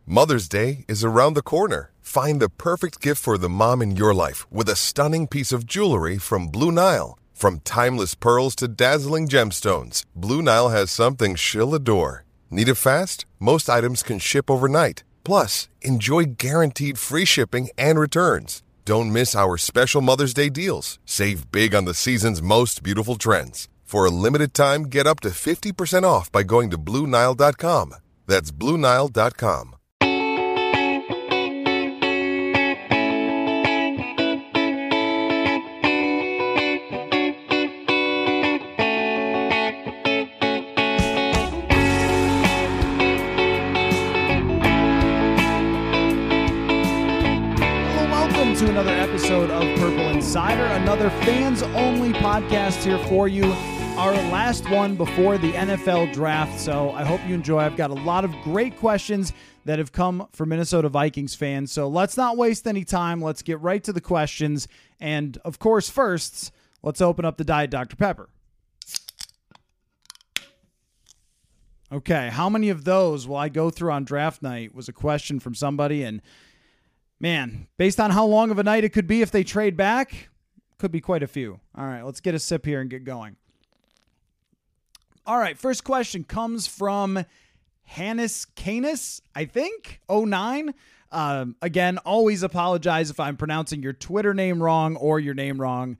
Mother's Day is around the corner. Find the perfect gift for the mom in your life with a stunning piece of jewelry from Blue Nile. From timeless pearls to dazzling gemstones, Blue Nile has something she'll adore. Need it fast? Most items can ship overnight. Plus, enjoy guaranteed free shipping and returns. Don't miss our special Mother's Day deals. Save big on the season's most beautiful trends. For a limited time, get up to 50% off by going to BlueNile.com. That's BlueNile.com. To another episode of Purple Insider, another fans-only podcast here for you. Our last one before the NFL draft, so I hope you enjoy. I've got a lot of great questions that have come from Minnesota Vikings fans, so let's not waste any time. Let's get right to the questions, and of course, first, let's open up the Diet Dr. Pepper. Okay, how many of those will I go through on draft night was a question from somebody, and man, based on how long of a night it could be if they trade back, could be quite a few. All right, let's get a sip here and get going. All right, first question comes from Hannes Canis, I think, 09. Again, always apologize if I'm pronouncing your Twitter name wrong or your name wrong.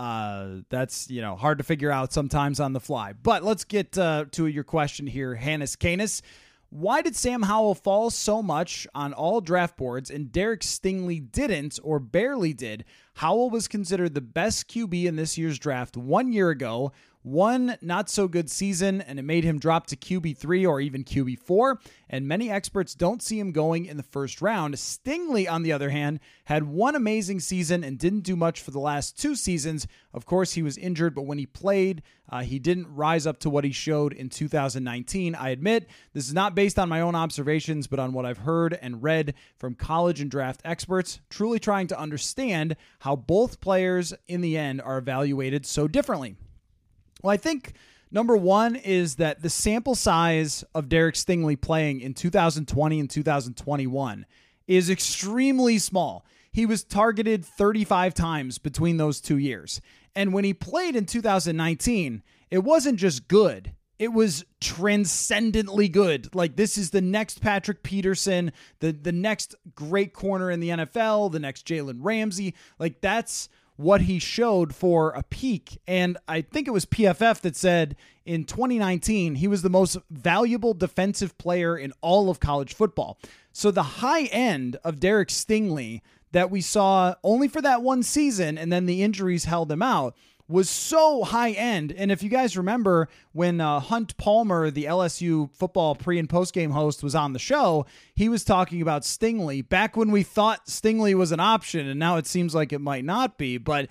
That's, hard to figure out sometimes on the fly. But let's get to your question here, Hannes Canis. Why did Sam Howell fall so much on all draft boards and Derek Stingley didn't or barely did? Howell was considered the best QB in this year's draft 1 year ago. One not-so-good season, and it made him drop to QB3 or even QB4, and many experts don't see him going in the first round. Stingley, on the other hand, had one amazing season and didn't do much for the last two seasons. Of course, he was injured, but when he played, he didn't rise up to what he showed in 2019. I admit, this is not based on my own observations, but on what I've heard and read from college and draft experts, truly trying to understand how both players in the end are evaluated so differently. Well, I think number one is that the sample size of Derek Stingley playing in 2020 and 2021 is extremely small. He was targeted 35 times between those 2 years. And when he played in 2019, it wasn't just good. It was transcendently good. Like, this is the next Patrick Peterson, the next great corner in the NFL, the next Jalen Ramsey. Like, that's what he showed for a peak. And I think it was PFF that said in 2019, he was the most valuable defensive player in all of college football. So the high end of Derek Stingley that we saw only for that one season, and then the injuries held him out, was so high end. And if you guys remember when Hunt Palmer, the LSU football pre and post game host, was on the show, he was talking about Stingley back when we thought Stingley was an option, and now it seems like it might not be. But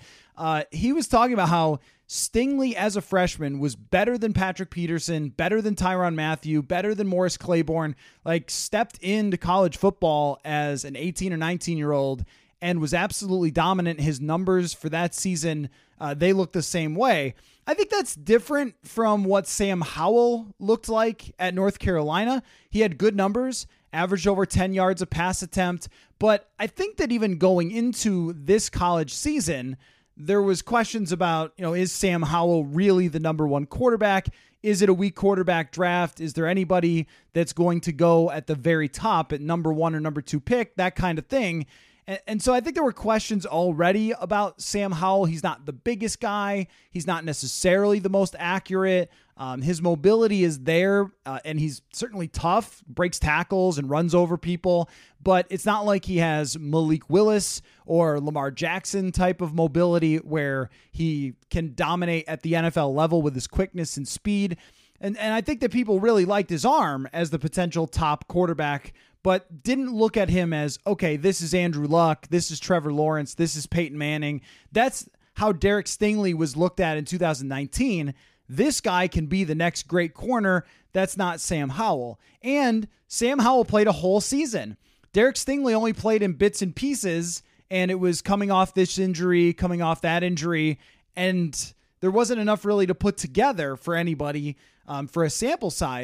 he was talking about how Stingley as a freshman was better than Patrick Peterson, better than Tyrann Mathieu, better than Morris Claiborne, like stepped into college football as an 18 or 19-year-old and was absolutely dominant. His numbers for that season, they look the same way. I think that's different from what Sam Howell looked like at North Carolina. He had good numbers, averaged over 10 yards a pass attempt, but I think that even going into this college season, there was questions about, is Sam Howell really the number one quarterback? Is it a weak quarterback draft? Is there anybody that's going to go at the very top at number one or number two pick? That kind of thing. And so I think there were questions already about Sam Howell. He's not the biggest guy. He's not necessarily the most accurate. His mobility is there, and he's certainly tough, breaks tackles and runs over people. But it's not like he has Malik Willis or Lamar Jackson type of mobility where he can dominate at the NFL level with his quickness and speed. And I think that people really liked his arm as the potential top quarterback, but didn't look at him as, okay, this is Andrew Luck, this is Trevor Lawrence, this is Peyton Manning. That's how Derek Stingley was looked at in 2019. This guy can be the next great corner. That's not Sam Howell. And Sam Howell played a whole season. Derek Stingley only played in bits and pieces, and it was coming off this injury, coming off that injury, and there wasn't enough really to put together for anybody for a sample size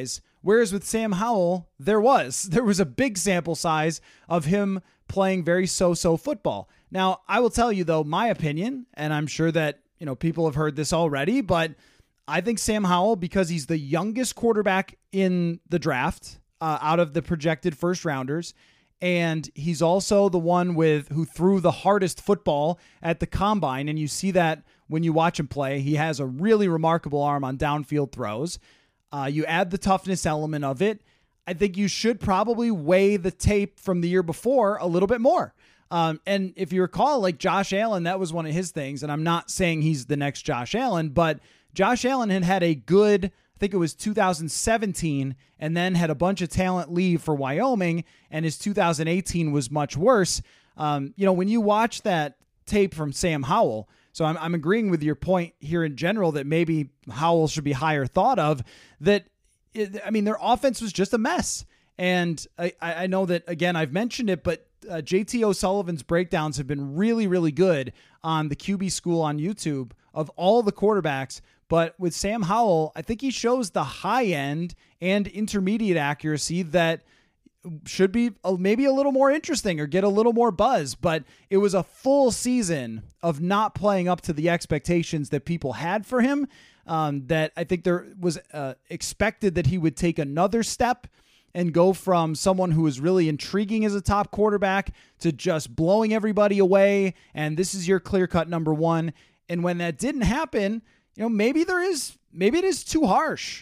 Whereas with Sam Howell, there was a big sample size of him playing very so-so football. Now, I will tell you though, my opinion, and I'm sure that, people have heard this already, but I think Sam Howell, because he's the youngest quarterback in the draft, out of the projected first rounders, and he's also the one who threw the hardest football at the combine. And you see that when you watch him play. He has a really remarkable arm on downfield throws. You add the toughness element of it. I think you should probably weigh the tape from the year before a little bit more. And if you recall, like Josh Allen, that was one of his things. And I'm not saying he's the next Josh Allen, but Josh Allen had a good, I think it was 2017, and then had a bunch of talent leave for Wyoming, and his 2018 was much worse. When you watch that tape from Sam Howell, so I'm agreeing with your point here in general that maybe Howell should be higher thought of, their offense was just a mess. And I know that, again, I've mentioned it, but JT O'Sullivan's breakdowns have been really, really good on the QB School on YouTube of all the quarterbacks. But with Sam Howell, I think he shows the high end and intermediate accuracy that should be maybe a little more interesting or get a little more buzz. But it was a full season of not playing up to the expectations that people had for him, that I think there was expected that he would take another step and go from someone who is really intriguing as a top quarterback to just blowing everybody away. And this is your clear-cut number one. And when that didn't happen, maybe it is too harsh.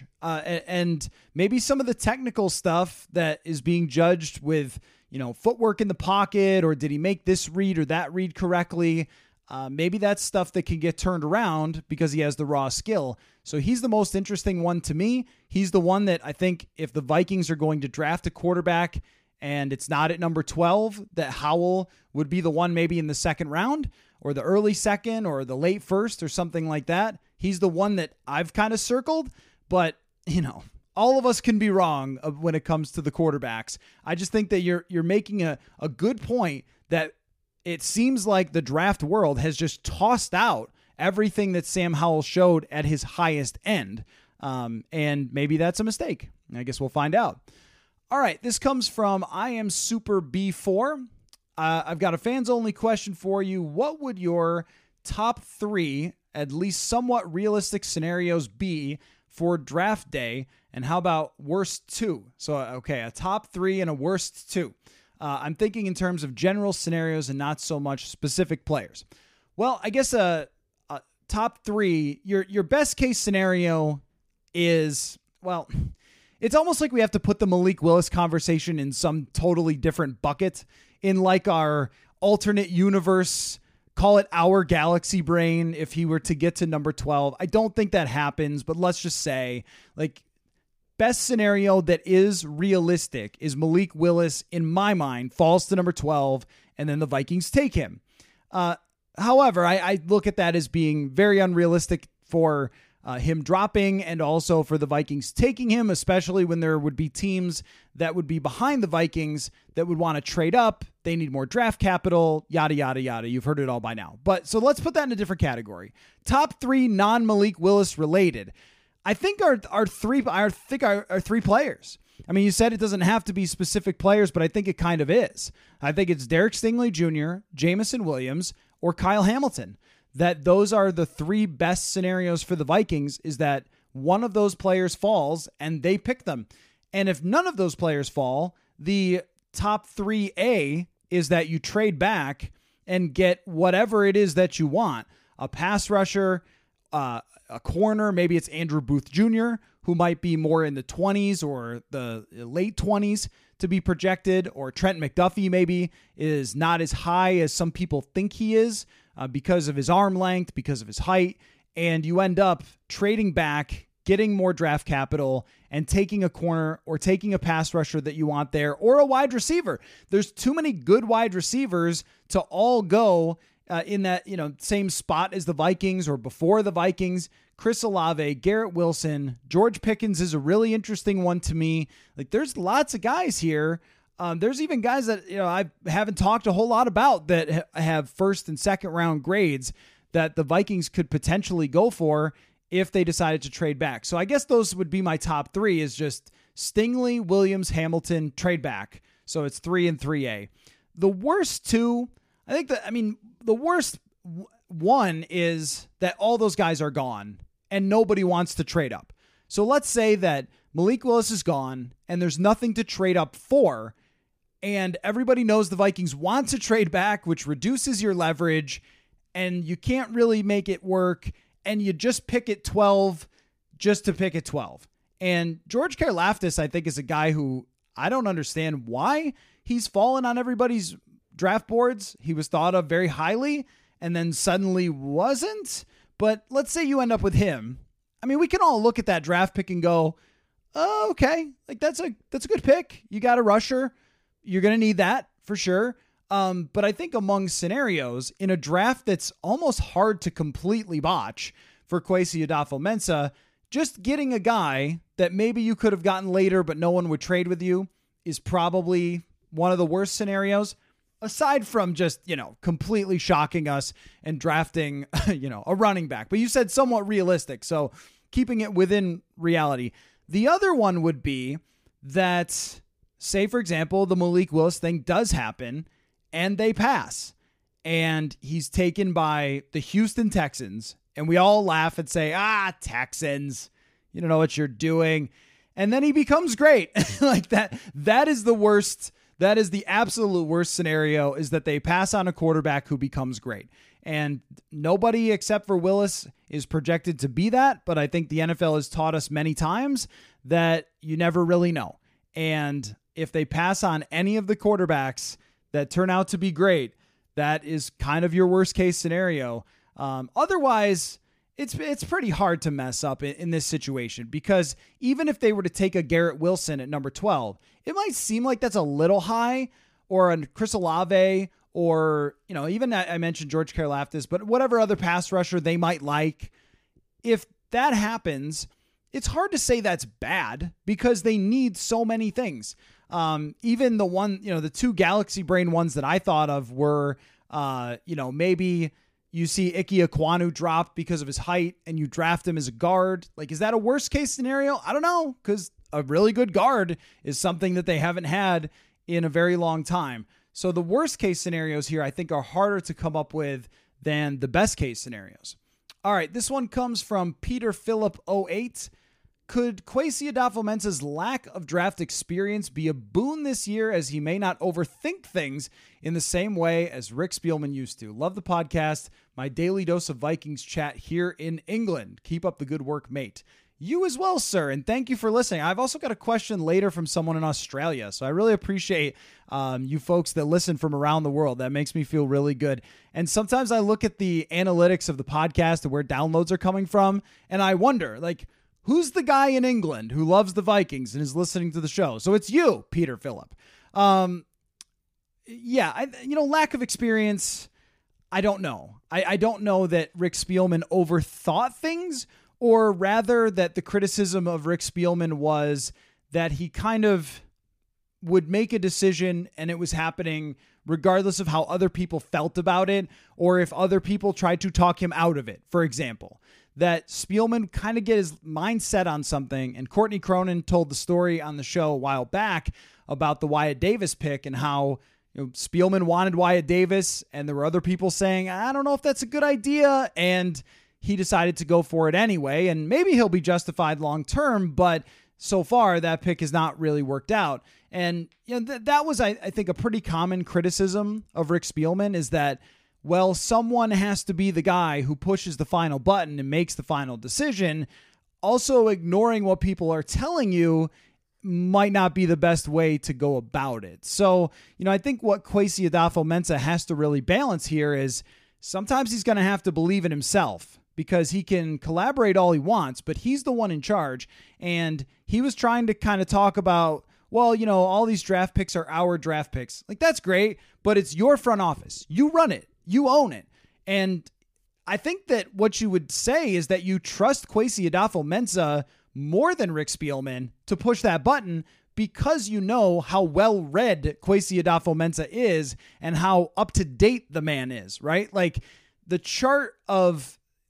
And maybe some of the technical stuff that is being judged with, footwork in the pocket, or did he make this read or that read correctly? Maybe that's stuff that can get turned around because he has the raw skill. So he's the most interesting one to me. He's the one that I think if the Vikings are going to draft a quarterback and it's not at number 12, that Howell would be the one maybe in the second round or the early second or the late first or something like that. He's the one that I've kind of circled, but all of us can be wrong when it comes to the quarterbacks. I just think that you're making a good point that it seems like the draft world has just tossed out everything that Sam Howell showed at his highest end. And maybe that's a mistake. I guess we'll find out. All right. This comes from I Am Super B4. I've got a fans only question for you. What would your top 3, at least somewhat realistic scenarios be for draft day? And how about worst 2? So, okay, a top 3 and a worst 2. I'm thinking in terms of general scenarios and not so much specific players. Well, I guess a top 3, your best case scenario is, well, it's almost like we have to put the Malik Willis conversation in some totally different bucket in like our alternate universe, call it our galaxy brain. If he were to get to number 12, I don't think that happens, but let's just say like best scenario that is realistic is Malik Willis, in my mind, falls to number 12 and then the Vikings take him. However, I look at that as being very unrealistic for him dropping and also for the Vikings taking him, especially when there would be teams that would be behind the Vikings that would want to trade up. They need more draft capital, yada, yada, yada. You've heard it all by now. But so let's put that in a different category. Top 3 non-Malik Willis related. I think our 3 players. I mean, you said it doesn't have to be specific players, but I think it kind of is. I think it's Derek Stingley Jr., Jameson Williams, or Kyle Hamilton. That those are the 3 best scenarios for the Vikings, is that one of those players falls and they pick them. And if none of those players fall, the top 3A is that you trade back and get whatever it is that you want. A pass rusher, a corner, maybe it's Andrew Booth Jr., who might be more in the 20s or the late 20s to be projected, or Trent McDuffie maybe is not as high as some people think he is because of his arm length, because of his height, and you end up trading back, getting more draft capital, and taking a corner or taking a pass rusher that you want there, or a wide receiver. There's too many good wide receivers to all go in that same spot as the Vikings or before the Vikings. Chris Olave, Garrett Wilson, George Pickens is a really interesting one to me. Like, there's lots of guys here. There's even guys that I haven't talked a whole lot about that have first and second round grades that the Vikings could potentially go for if they decided to trade back. So I guess those would be my top 3, is just Stingley, Williams, Hamilton, trade back. So it's 3 and 3A. The worst two, the worst one is that all those guys are gone and nobody wants to trade up. So let's say that Malik Willis is gone and there's nothing to trade up for, and everybody knows the Vikings want to trade back, which reduces your leverage, and you can't really make it work, and you just pick at 12 just to pick at 12. And George Karlaftis, I think, is a guy who I don't understand why he's fallen on everybody's draft boards. He was thought of very highly and then suddenly wasn't. But let's say you end up with him. I mean, we can all look at that draft pick and go, oh, okay, like that's a good pick. You got a rusher. You're going to need that for sure. But I think among scenarios in a draft that's almost hard to completely botch for Kwesi Adofo-Mensah, just getting a guy that maybe you could have gotten later, but no one would trade with you is probably one of the worst scenarios, aside from just, completely shocking us and drafting, a running back. But you said somewhat realistic, so keeping it within reality. The other one would be that, say, for example, the Malik Willis thing does happen and they pass and he's taken by the Houston Texans, and we all laugh and say, Texans, you don't know what you're doing. And then he becomes great. Like that is the worst. That is the absolute worst scenario, is that they pass on a quarterback who becomes great. And nobody except for Willis is projected to be that. But I think the NFL has taught us many times that you never really know. And if they pass on any of the quarterbacks that turn out to be great, that is kind of your worst case scenario. Otherwise, it's pretty hard to mess up in this situation, because even if they were to take a Garrett Wilson at number 12, it might seem like that's a little high, or a Chris Olave, or, even I mentioned George Karlaftis, but whatever other pass rusher they might like. If that happens, it's hard to say that's bad because they need so many things. Even the two Galaxy Brain ones that I thought of were, maybe you see Ike Ekwonu drop because of his height and you draft him as a guard. Like, is that a worst case scenario? I don't know, because a really good guard is something that they haven't had in a very long time. So the worst case scenarios here, I think, are harder to come up with than the best case scenarios. All right, this one comes from Peter Phillip 08. Could Kwesi Adofo-Mensah's lack of draft experience be a boon this year, as he may not overthink things in the same way as Rick Spielman used to? Love the podcast. My daily dose of Vikings chat here in England. Keep up the good work, mate. You as well, sir, and thank you for listening. I've also got a question later from someone in Australia, so I really appreciate you folks that listen from around the world. That makes me feel really good. And sometimes I look at the analytics of the podcast and where downloads are coming from, and I wonder, who's the guy in England who loves the Vikings and is listening to the show? So it's you, Peter Phillip. Lack of experience, I don't know. I don't know that Rick Spielman overthought things, or rather that the criticism of Rick Spielman was that he kind of would make a decision and it was happening regardless of how other people felt about it, or if other people tried to talk him out of it, for example. That Spielman kind of get his mindset on something, and Courtney Cronin told the story on the show a while back about the Wyatt Davis pick and how Spielman wanted Wyatt Davis, and there were other people saying, I don't know if that's a good idea, and he decided to go for it anyway, and maybe he'll be justified long term, but so far that pick has not really worked out. And that was, I think, a pretty common criticism of Rick Spielman, is that, well, someone has to be the guy who pushes the final button and makes the final decision. Also, ignoring what people are telling you might not be the best way to go about it. So, I think what Kwesi Adofo-Mensah has to really balance here is sometimes he's going to have to believe in himself, because he can collaborate all he wants, but he's the one in charge. And he was trying to kind of talk about, well, all these draft picks are our draft picks. Like, that's great, but it's your front office. You run it. You own it. And I think that what you would say is that you trust Kwesi Adofo-Mensah more than Rick Spielman to push that button, because you know how well-read Kwesi Adofo-Mensah is and how up-to-date the man is, right? Like, the chart of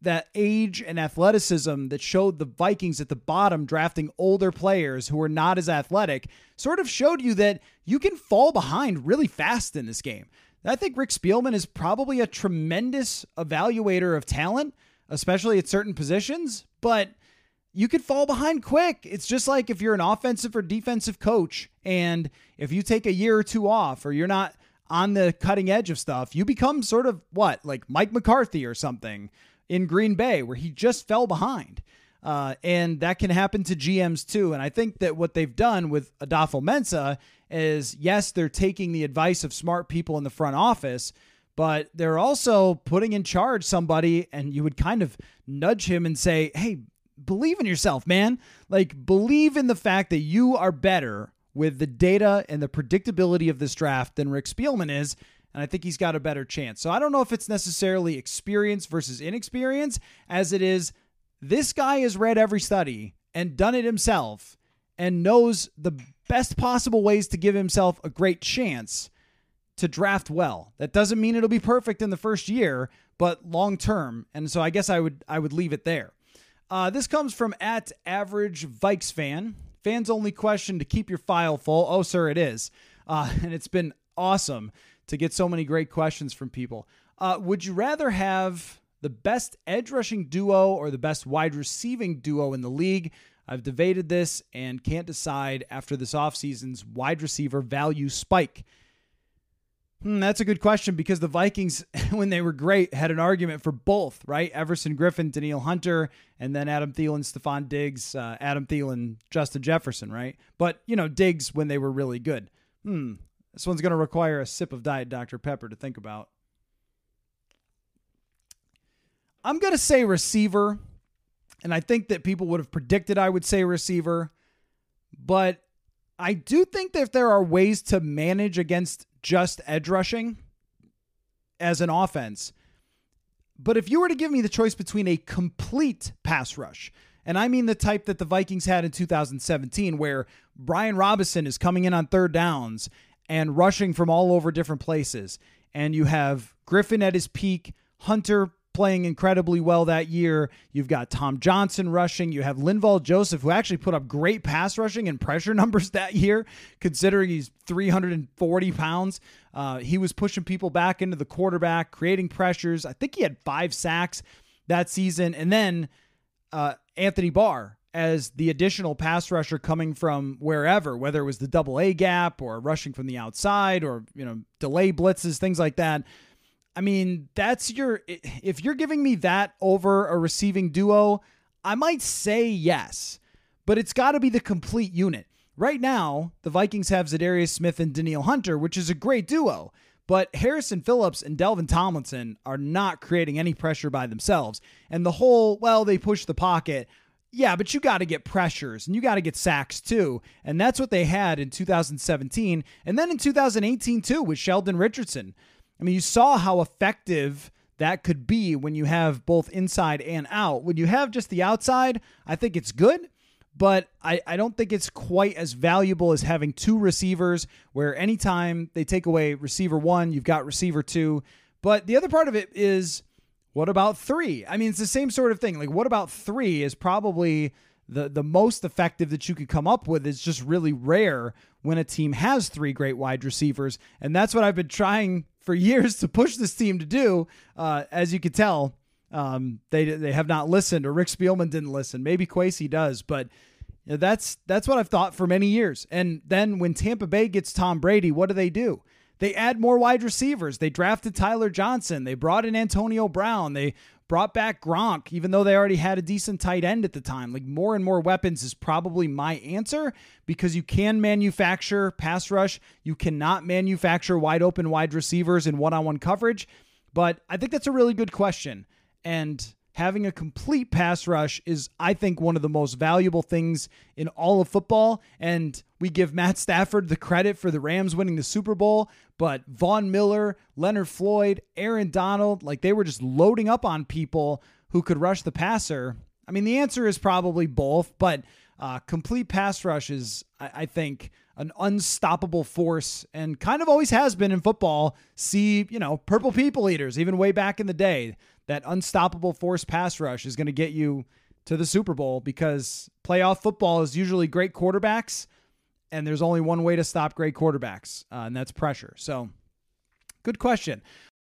that age and athleticism that showed the Vikings at the bottom drafting older players who were not as athletic sort of showed you that you can fall behind really fast in this game. I think Rick Spielman is probably a tremendous evaluator of talent, especially at certain positions, but you could fall behind quick. It's just like if you're an offensive or defensive coach, and if you take a year or two off, or you're not on the cutting edge of stuff, you become sort of like Mike McCarthy or something in Green Bay, where he just fell behind. And that can happen to GMs too. And I think that what they've done with Adofo-Mensah is, yes, they're taking the advice of smart people in the front office, but they're also putting in charge somebody, and you would kind of nudge him and say, hey, believe in yourself, man. Like, believe in the fact that you are better with the data and the predictability of this draft than Rick Spielman is. And I think he's got a better chance. So I don't know if it's necessarily experience versus inexperience, as it is this guy has read every study and done it himself and knows the best possible ways to give himself a great chance to draft well. That doesn't mean it'll be perfect in the first year, but long term. And so I guess I would leave it there. This comes from @AverageVikes Fans only question to keep your file full. Oh, sir, it is. And it's been awesome to get so many great questions from people. Would you rather have the best edge rushing duo or the best wide receiving duo in the league? I've debated this and can't decide after this offseason's wide receiver value spike. That's a good question, because the Vikings, when they were great, had an argument for both, right? Everson Griffin, Danielle Hunter, and then Adam Thielen, Stephon Diggs, Adam Thielen, Justin Jefferson, right? But, Diggs when they were really good. This one's going to require a sip of Diet Dr. Pepper to think about. I'm going to say receiver, and I think that people would have predicted I would say receiver, but I do think that there are ways to manage against just edge rushing as an offense. But if you were to give me the choice between a complete pass rush, and I mean the type that the Vikings had in 2017, where Brian Robinson is coming in on third downs and rushing from all over different places, and you have Griffin at his peak, Hunter playing incredibly well that year. You've got Tom Johnson rushing. You have Linval Joseph, who actually put up great pass rushing and pressure numbers that year, considering he's 340 pounds. He was pushing people back into the quarterback, creating pressures. I think he had 5 sacks that season. And then Anthony Barr as the additional pass rusher coming from wherever, whether it was the double A gap or rushing from the outside or, delay blitzes, things like that. I mean, if you're giving me that over a receiving duo, I might say yes, but it's got to be the complete unit. Right now, the Vikings have Za'Darius Smith and Danielle Hunter, which is a great duo, but Harrison Phillips and Delvin Tomlinson are not creating any pressure by themselves. And the whole, they push the pocket. Yeah, but you got to get pressures and you got to get sacks too. And that's what they had in 2017. And then in 2018 too, with Sheldon Richardson. I mean, you saw how effective that could be when you have both inside and out. When you have just the outside, I think it's good, but I don't think it's quite as valuable as having 2 receivers, where anytime they take away receiver 1, you've got receiver 2. But the other part of it is, what about 3? I mean, it's the same sort of thing. Like, what about 3 is probably the most effective that you could come up with. Is just really rare when a team has 3 great wide receivers. And that's what I've been trying for years to push this team to do. As you can tell, they have not listened, or Rick Spielman didn't listen. Maybe Kwesi does, but that's what I've thought for many years. And then when Tampa Bay gets Tom Brady, what do? They add more wide receivers. They drafted Tyler Johnson. They brought in Antonio Brown. They brought back Gronk, even though they already had a decent tight end at the time. Like, more and more weapons is probably my answer, because you can manufacture pass rush. You cannot manufacture wide open wide receivers in one-on-one coverage. But I think that's a really good question. And having a complete pass rush is, I think, one of the most valuable things in all of football. And we give Matt Stafford the credit for the Rams winning the Super Bowl, but Von Miller, Leonard Floyd, Aaron Donald, like, they were just loading up on people who could rush the passer. I mean, the answer is probably both, but complete pass rush is, I think, an unstoppable force, and kind of always has been in football. See, Purple People Eaters, even way back in the day. that unstoppable force pass rush is going to get you to the Super Bowl, because playoff football is usually great quarterbacks, and there's only one way to stop great quarterbacks, and that's pressure. So, good question.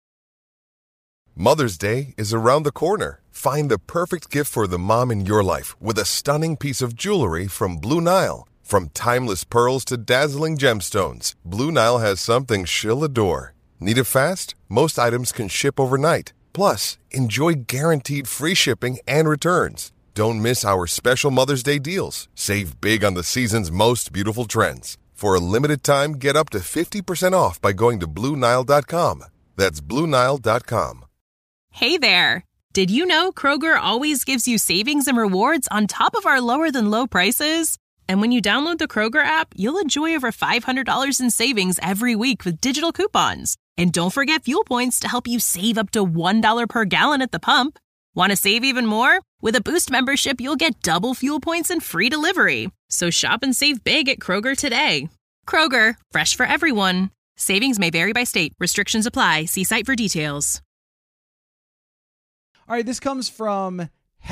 Mother's Day is around the corner. Find the perfect gift for the mom in your life with a stunning piece of jewelry from Blue Nile. From timeless pearls to dazzling gemstones, Blue Nile has something she'll adore. Need it fast? Most items can ship overnight. Plus, enjoy guaranteed free shipping and returns. Don't miss our special Mother's Day deals. Save big on the season's most beautiful trends. For a limited time, get up to 50% off by going to BlueNile.com. That's BlueNile.com. Hey there. Did you know Kroger always gives you savings and rewards on top of our lower-than-low prices? And when you download the Kroger app, you'll enjoy over $500 in savings every week with digital coupons. And don't forget fuel points to help you save up to $1 per gallon at the pump. Want to save even more? With a Boost membership, you'll get double fuel points and free delivery. So shop and save big at Kroger today. Kroger, fresh for everyone. Savings may vary by state. Restrictions apply. See site for details. All right, this comes from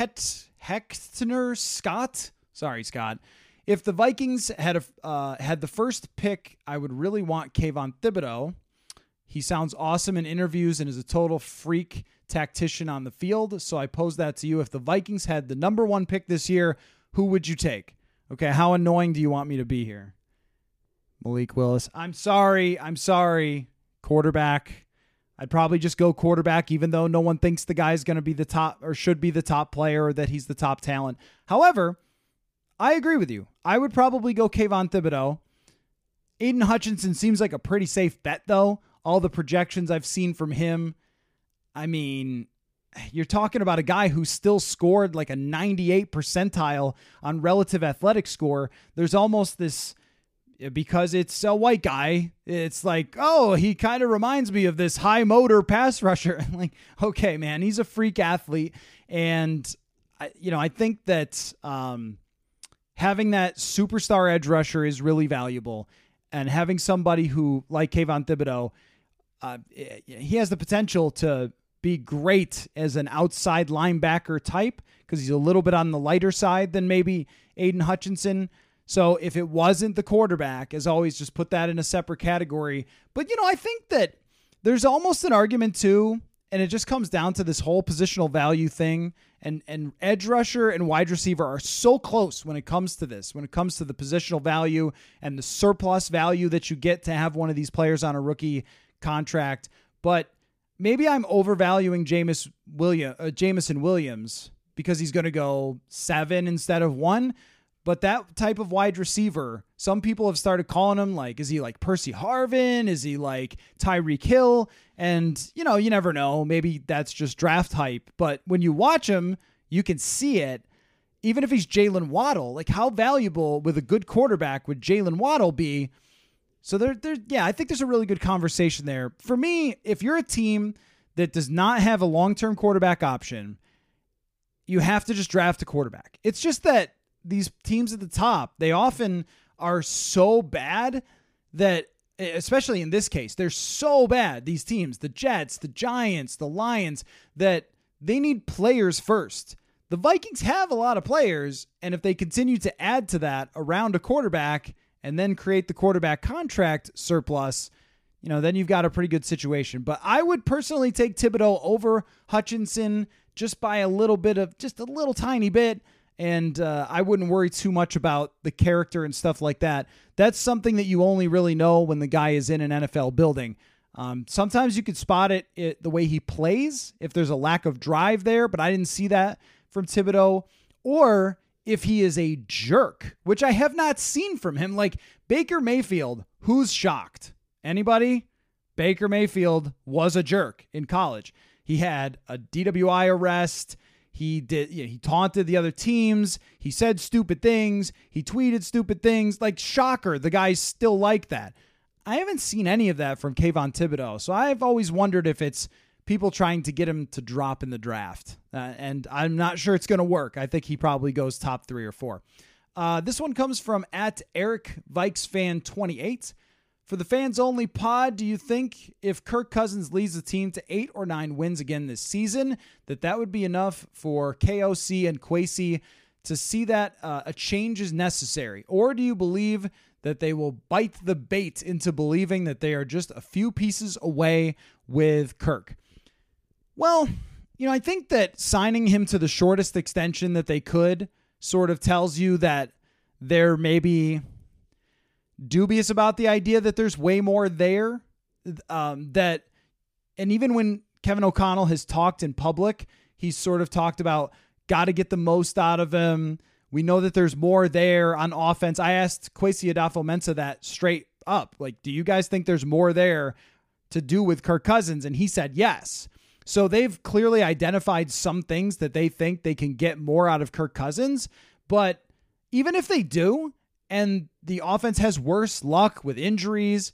Hector Scott. Sorry, Scott. If the Vikings had the first pick, I would really want Kayvon Thibodeau. He sounds awesome in interviews and is a total freak tactician on the field. So I pose that to you. If the Vikings had the number 1 pick this year, who would you take? Okay, how annoying do you want me to be here? Malik Willis. I'm sorry. Quarterback. I'd probably just go quarterback, even though no one thinks the guy's going to be the top or should be the top player or that he's the top talent. However, I agree with you. I would probably go Kayvon Thibodeau. Aiden Hutchinson seems like a pretty safe bet, though. All the projections I've seen from him, I mean, you're talking about a guy who still scored like a 98 percentile on relative athletic score. There's almost this, because it's a white guy, it's like, oh, he kind of reminds me of this high motor pass rusher. Like, okay, man, he's a freak athlete. And, I think that having that superstar edge rusher is really valuable. And having somebody who, like Kayvon Thibodeau, he has the potential to be great as an outside linebacker type, because he's a little bit on the lighter side than maybe Aiden Hutchinson. So if it wasn't the quarterback, as always, just put that in a separate category. But, I think that there's almost an argument too, and it just comes down to this whole positional value thing. And edge rusher and wide receiver are so close when it comes to this, when it comes to the positional value and the surplus value that you get to have one of these players on a rookie contract. But maybe I'm overvaluing Jameson Williams because he's going to go 7 instead of 1. But that type of wide receiver, some people have started calling him like, is he like Percy Harvin? Is he like Tyreek Hill? And, you never know. Maybe that's just draft hype. But when you watch him, you can see it. Even if he's Jalen Waddle, like how valuable with a good quarterback would Jalen Waddle be? So I think there's a really good conversation there. For me, if you're a team that does not have a long-term quarterback option, you have to just draft a quarterback. It's just that these teams at the top, they often are so bad that, especially in this case, they're so bad, these teams, the Jets, the Giants, the Lions, that they need players first. The Vikings have a lot of players, and if they continue to add to that around a quarterback and then create the quarterback contract surplus, then you've got a pretty good situation. But I would personally take Thibodeau over Hutchinson just by a little tiny bit. And I wouldn't worry too much about the character and stuff like that. That's something that you only really know when the guy is in an NFL building. Sometimes you could spot it the way he plays, if there's a lack of drive there, but I didn't see that from Thibodeau. Or if he is a jerk, which I have not seen from him. Like Baker Mayfield, who's shocked? Anybody? Baker Mayfield was a jerk in college. He had a DWI arrest. He taunted the other teams. He said stupid things. He tweeted stupid things. Like, shocker, the guy's still like that. I haven't seen any of that from Kayvon Thibodeau. So I've always wondered if it's people trying to get him to drop in the draft. And I'm not sure it's going to work. I think he probably goes top 3 or 4. This one comes from @EricVikesFan28. For the fans only pod, do you think if Kirk Cousins leads the team to 8 or 9 wins again this season, that would be enough for KOC and Kwesi to see that a change is necessary? Or do you believe that they will bite the bait into believing that they are just a few pieces away with Kirk? Well, I think that signing him to the shortest extension that they could sort of tells you that they're maybe dubious about the idea that there's way more there. And even when Kevin O'Connell has talked in public, he's sort of talked about got to get the most out of him. We know that there's more there on offense. I asked Kwesi Adofo-Mensah that straight up. Like, do you guys think there's more there to do with Kirk Cousins? And he said yes. So they've clearly identified some things that they think they can get more out of Kirk Cousins. But even if they do, and the offense has worse luck with injuries,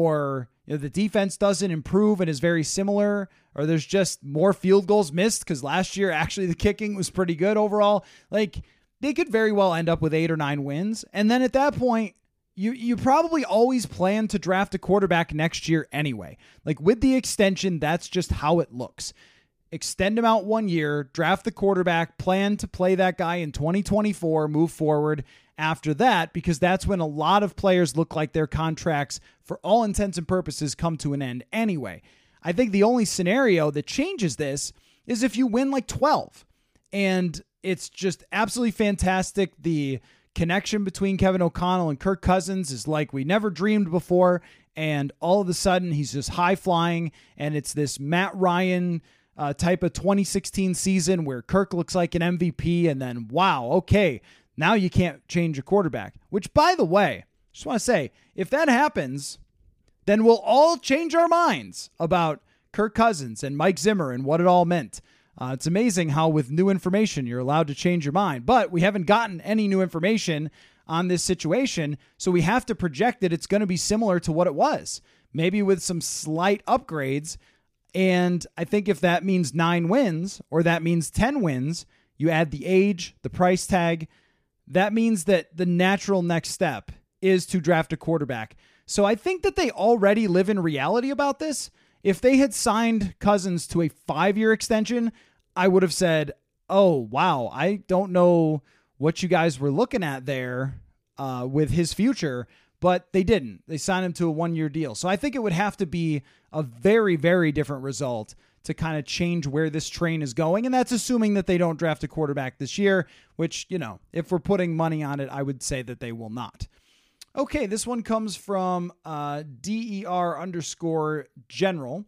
or the defense doesn't improve and is very similar, or there's just more field goals missed because last year actually the kicking was pretty good overall, like they could very well end up with 8 or 9 wins. And then at that point, you probably always plan to draft a quarterback next year anyway. Like with the extension, that's just how it looks. Extend him out 1 year, draft the quarterback, plan to play that guy in 2024, move forward after that, because that's when a lot of players look like their contracts, for all intents and purposes, come to an end anyway. I think the only scenario that changes this is if you win like 12. And it's just absolutely fantastic. The connection between Kevin O'Connell and Kirk Cousins is like we never dreamed before. And all of a sudden, he's just high flying. And it's this Matt Ryan type of 2016 season where Kirk looks like an MVP. And then, wow, okay, now you can't change a quarterback. Which, by the way, just want to say, if that happens, then we'll all change our minds about Kirk Cousins and Mike Zimmer and what it all meant. It's amazing how with new information you're allowed to change your mind. But we haven't gotten any new information on this situation, so we have to project that it's going to be similar to what it was, maybe with some slight upgrades. And I think if that means 9 wins or that means 10 wins, you add the age, the price tag, that means that the natural next step is to draft a quarterback. So I think that they already live in reality about this. If they had signed Cousins to a 5-year extension, I would have said, oh, wow, I don't know what you guys were looking at there with his future, but they didn't. They signed him to a 1-year deal. So I think it would have to be a very, very different result to kind of change where this train is going. And that's assuming that they don't draft a quarterback this year, which, if we're putting money on it, I would say that they will not. Okay, this one comes from DER_general.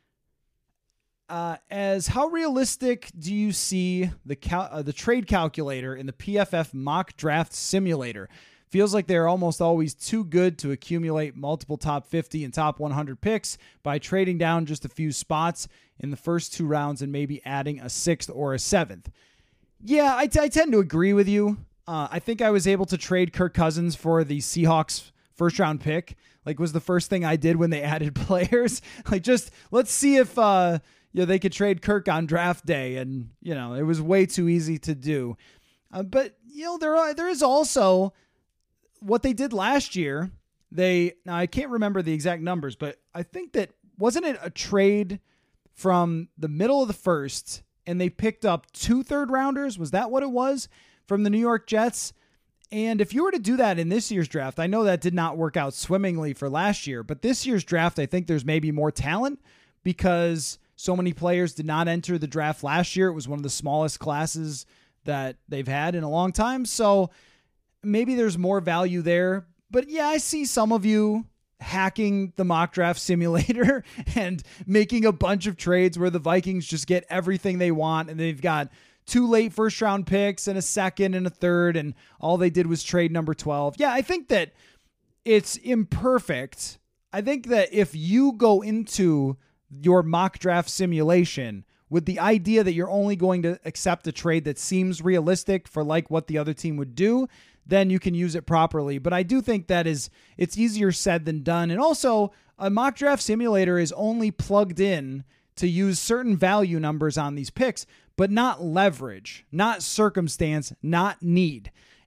As how realistic do you see the trade calculator in the PFF mock draft simulator? Feels like they're almost always too good to accumulate multiple top 50 and top 100 picks by trading down just a few spots in the first 2 rounds and maybe adding a 6th or a 7th. Yeah, I tend to agree with you. I think I was able to trade Kirk Cousins for the Seahawks first round pick. Like, was the first thing I did when they added players. Like, just let's see if they could trade Kirk on draft day, and it was way too easy to do. But there is also what they did last year. Now I can't remember the exact numbers, but I think that wasn't it a trade from the middle of the first, and they picked up 2 third-rounders? Was that what it was from the New York Jets? And if you were to do that in this year's draft, I know that did not work out swimmingly for last year, but this year's draft, I think there's maybe more talent because so many players did not enter the draft last year. It was one of the smallest classes that they've had in a long time. So maybe there's more value there. But yeah, I see some of you hacking the mock draft simulator and making a bunch of trades where the Vikings just get everything they want, and they've got 2 late first round picks and a 2nd and a 3rd, and all they did was trade number 12. Yeah, I think that it's imperfect. I think that if you go into your mock draft simulation with the idea that you're only going to accept a trade that seems realistic for like what the other team would do, then you can use it properly. But I do think that it's easier said than done. And also, a mock draft simulator is only plugged in to use certain value numbers on these picks, but not leverage, not circumstance, not need.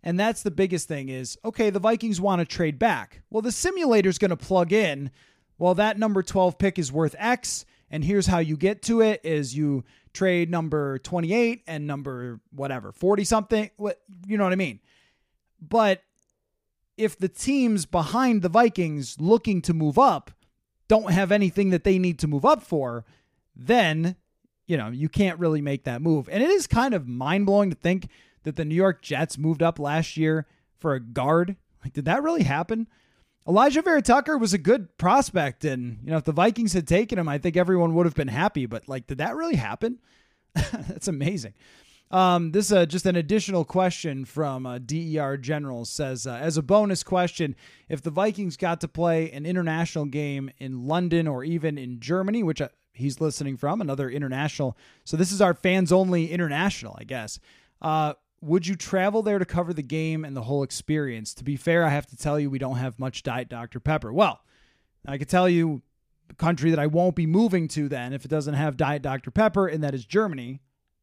And that's the biggest thing is, okay, the Vikings want to trade back. Well, the simulator's going to plug in, well, that number 12 pick is worth X, and here's how you get to it is you trade number 28 and number whatever, 40 something, you know what I mean? But if the teams behind the Vikings looking to move up don't have anything that they need to move up for, then, you can't really make that move. And it is kind of mind-blowing to think that the New York Jets moved up last year for a guard. Like, did that really happen? Elijah Vera Tucker was a good prospect, and if the Vikings had taken him, I think everyone would have been happy. But did that really happen? That's amazing. This just an additional question from DER General says, as a bonus question, if the Vikings got to play an international game in London or even in Germany, which he's listening from, another international. So this is our fans only international, I guess. Would you travel there to cover the game and the whole experience? To be fair, I have to tell you, we don't have much Diet Dr. Pepper. Well, I could tell you the country that I won't be moving to then if it doesn't have Diet Dr. Pepper, and that is Germany.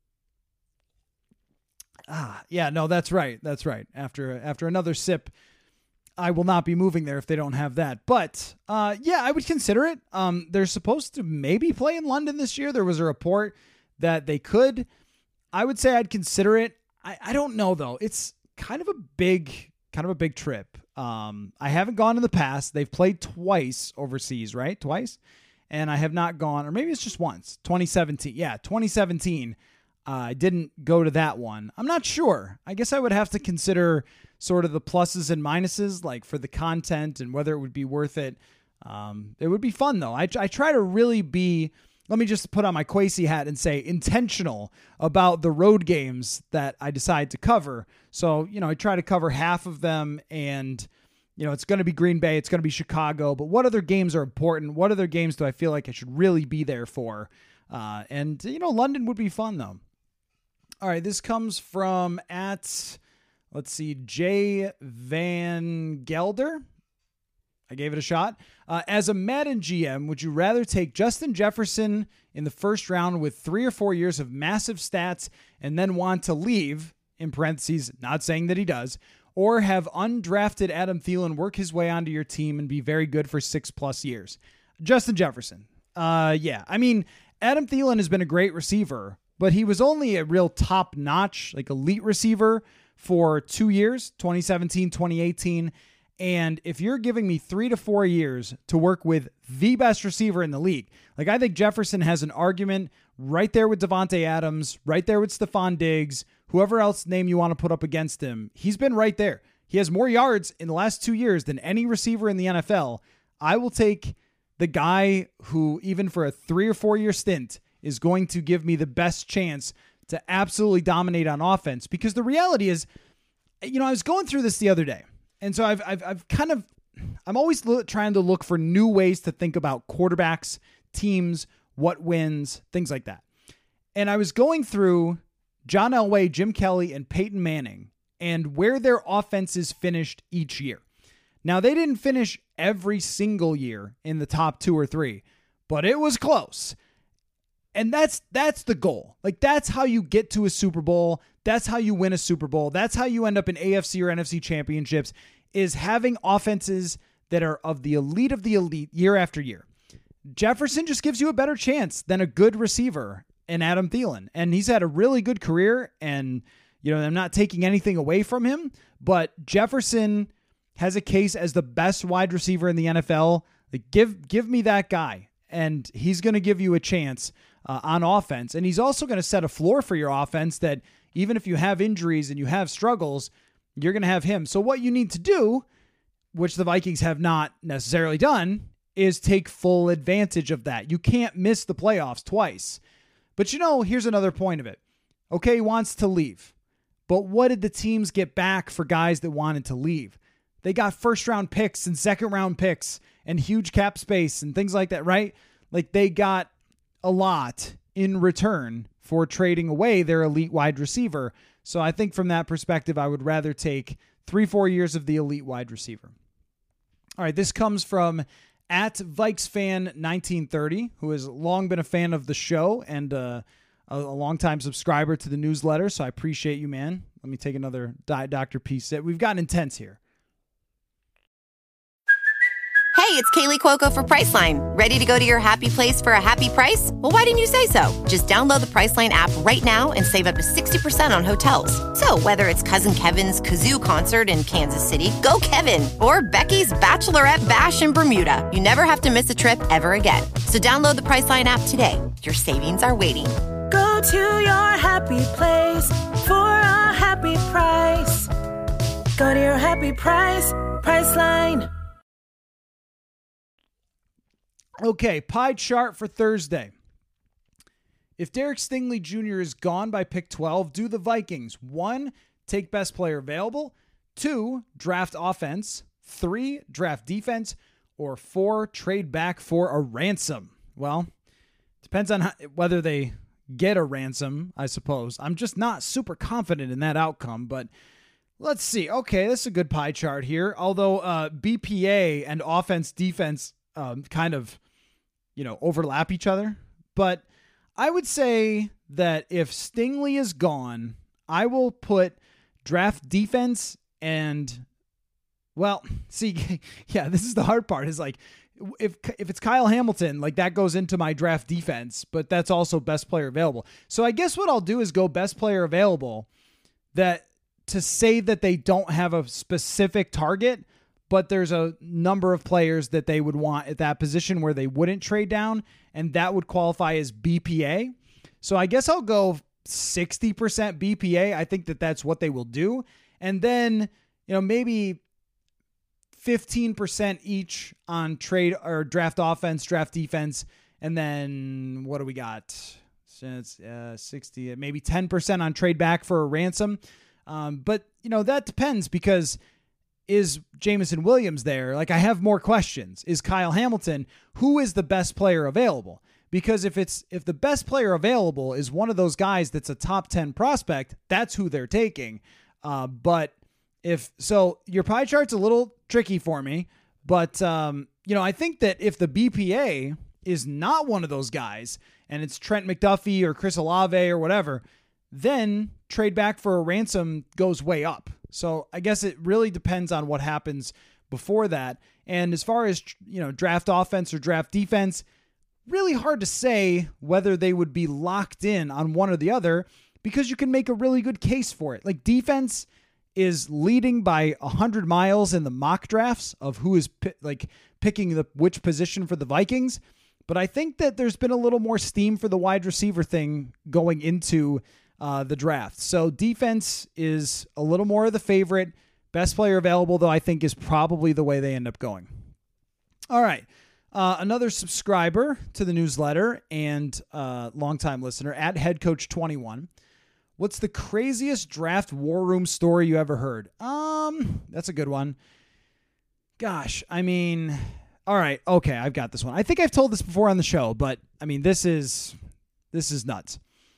Yeah, no, that's right. That's right. After another sip, I will not be moving there if they don't have that. But yeah, I would consider it. They're supposed to maybe play in London this year. There was a report that they could. I would say I'd consider it. I don't know though. It's kind of a big trip. I haven't gone in the past. They've played twice overseas, right? Twice. And I have not gone, or maybe it's just once. 2017. Yeah, 2017. I didn't go to that one. I'm not sure. I guess I would have to consider sort of the pluses and minuses, like for the content and whether it would be worth it. It would be fun though. I try to really be, let me just put on my Kwesi hat and say intentional about the road games that I decide to cover. So, I try to cover half of them, and, it's going to be Green Bay, it's going to be Chicago, but what other games are important? What other games do I feel like I should really be there for? And London would be fun though. All right, this comes from J. Van Gelder. I gave it a shot. As a Madden GM, would you rather take Justin Jefferson in the first round with 3 or 4 years of massive stats and then want to leave, in parentheses, not saying that he does, or have undrafted Adam Thielen work his way onto your team and be very good for 6+ years? Justin Jefferson. Yeah, I mean, Adam Thielen has been a great receiver, but he was only a real top-notch, elite receiver for 2 years, 2017, 2018. And if you're giving me 3 to 4 years to work with the best receiver in the league, I think Jefferson has an argument right there with Devontae Adams, right there with Stephon Diggs, whoever else name you want to put up against him. He's been right there. He has more yards in the last 2 years than any receiver in the NFL. I will take the guy who, even for a 3 or 4 year stint, is going to give me the best chance to absolutely dominate on offense. Because the reality is, I was going through this the other day. And so I'm always trying to look for new ways to think about quarterbacks, teams, what wins, things like that. And I was going through John Elway, Jim Kelly, and Peyton Manning and where their offenses finished each year. Now, they didn't finish every single year in the top 2 or 3, but it was close. And that's the goal. That's how you get to a Super Bowl. That's how you win a Super Bowl. That's how you end up in AFC or NFC championships, is having offenses that are of the elite year after year. Jefferson just gives you a better chance than a good receiver in Adam Thielen. And he's had a really good career, and, I'm not taking anything away from him, but Jefferson has a case as the best wide receiver in the NFL. Give me that guy, and he's going to give you a chance on offense. And he's also going to set a floor for your offense that even if you have injuries and you have struggles, you're going to have him. So what you need to do, which the Vikings have not necessarily done, is take full advantage of that. You can't miss the playoffs twice. But here's another point of it. Okay, he wants to leave. But what did the teams get back for guys that wanted to leave? They got first-round picks and second-round picks and huge cap space and things like that, right? They got a lot in return for trading away their elite wide receiver. So I think from that perspective, I would rather take 3-4 years of the elite wide receiver. All right, this comes from @VikesFan1930, who has long been a fan of the show and a a longtime subscriber to the newsletter, so I appreciate you, man. Let me take another Diet Dr. P sip. We've gotten intense here. Hey, it's Kaylee Cuoco for Priceline. Ready to go to your happy place for a happy price? Well, why didn't you say so? Just download the Priceline app right now and save up to 60% on hotels. So whether it's Cousin Kevin's Kazoo Concert in Kansas City, go Kevin, or Becky's Bachelorette Bash in Bermuda, you never have to miss a trip ever again. So download the Priceline app today. Your savings are waiting. Go to your happy place for a happy price. Go to your happy price, Priceline. Okay, pie chart for Thursday. If Derek Stingley Jr. is gone by pick 12, do the Vikings 1. Take best player available, 2. Draft offense, 3. Draft defense, or 4. Trade back for a ransom? Well, depends on whether they get a ransom, I suppose. I'm just not super confident in that outcome, but let's see. Okay, this is a good pie chart here, although BPA and offense defense kind of, overlap each other. But I would say that if Stingley is gone, I will put draft defense and, this is the hard part, is like, if it's Kyle Hamilton, like that goes into my draft defense, but that's also best player available. So I guess what I'll do is go best player available, that to say that they don't have a specific target, but there's a number of players that they would want at that position where they wouldn't trade down, and that would qualify as BPA. So I guess I'll go 60% BPA. I think that that's what they will do. And then, maybe 15% each on trade or draft offense, draft defense. And then what do we got? Since 60, maybe 10% on trade back for a ransom. But that depends, because is Jameson Williams there? Like, I have more questions. Is Kyle Hamilton? Who is the best player available? Because if the best player available is one of those guys that's a top 10 prospect, that's who they're taking. But if so, your pie chart's a little tricky for me. But I think that if the BPA is not one of those guys, and it's Trent McDuffie or Chris Olave or whatever, then trade back for a ransom goes way up. So I guess it really depends on what happens before that. And as far as, draft offense or draft defense, really hard to say whether they would be locked in on one or the other, because you can make a really good case for it. Like, defense is leading by 100 miles in the mock drafts of who is picking which position for the Vikings. But I think that there's been a little more steam for the wide receiver thing going into the draft. So defense is a little more of the favorite. Best player available, though, I think is probably the way they end up going. All right. Another subscriber to the newsletter and longtime listener at headcoach21. What's the craziest draft war room story you ever heard? That's a good one. Gosh, all right. Okay, I've got this one. I think I've told this before on the show, but this is nuts.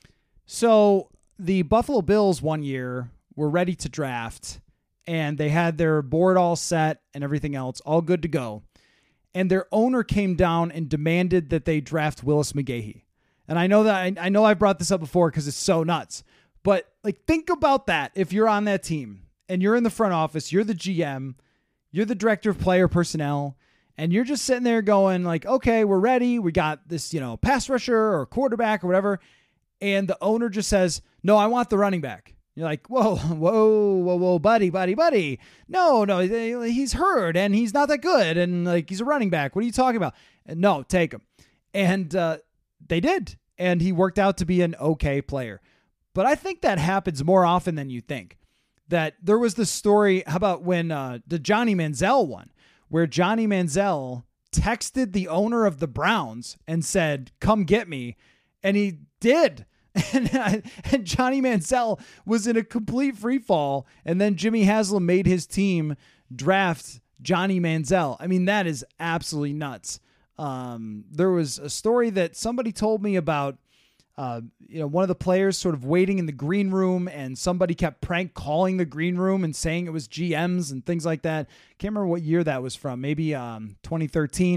So the Buffalo Bills one year were ready to draft, and they had their board all set and everything else, all good to go. And their owner came down and demanded that they draft Willis McGahee. And I know I've brought this up before because it's so nuts. But think about that. If you're on that team and you're in the front office, you're the GM, you're the director of player personnel, and you're just sitting there going okay, we're ready. We got this, pass rusher or quarterback or whatever. And the owner just says, no, I want the running back. You're like, whoa, buddy. No, he's hurt and he's not that good. And he's a running back. What are you talking about? And no, take him. And they did. And he worked out to be an okay player. But I think that happens more often than you think. That there was this story, how about when the Johnny Manziel one, where Johnny Manziel texted the owner of the Browns and said, come get me. And he did. And Johnny Manziel was in a complete free fall. And then Jimmy Haslam made his team draft Johnny Manziel. That is absolutely nuts. There was a story that somebody told me about, one of the players sort of waiting in the green room, and somebody kept prank calling the green room and saying it was GMs and things like that. Can't remember what year that was from. Maybe 2013.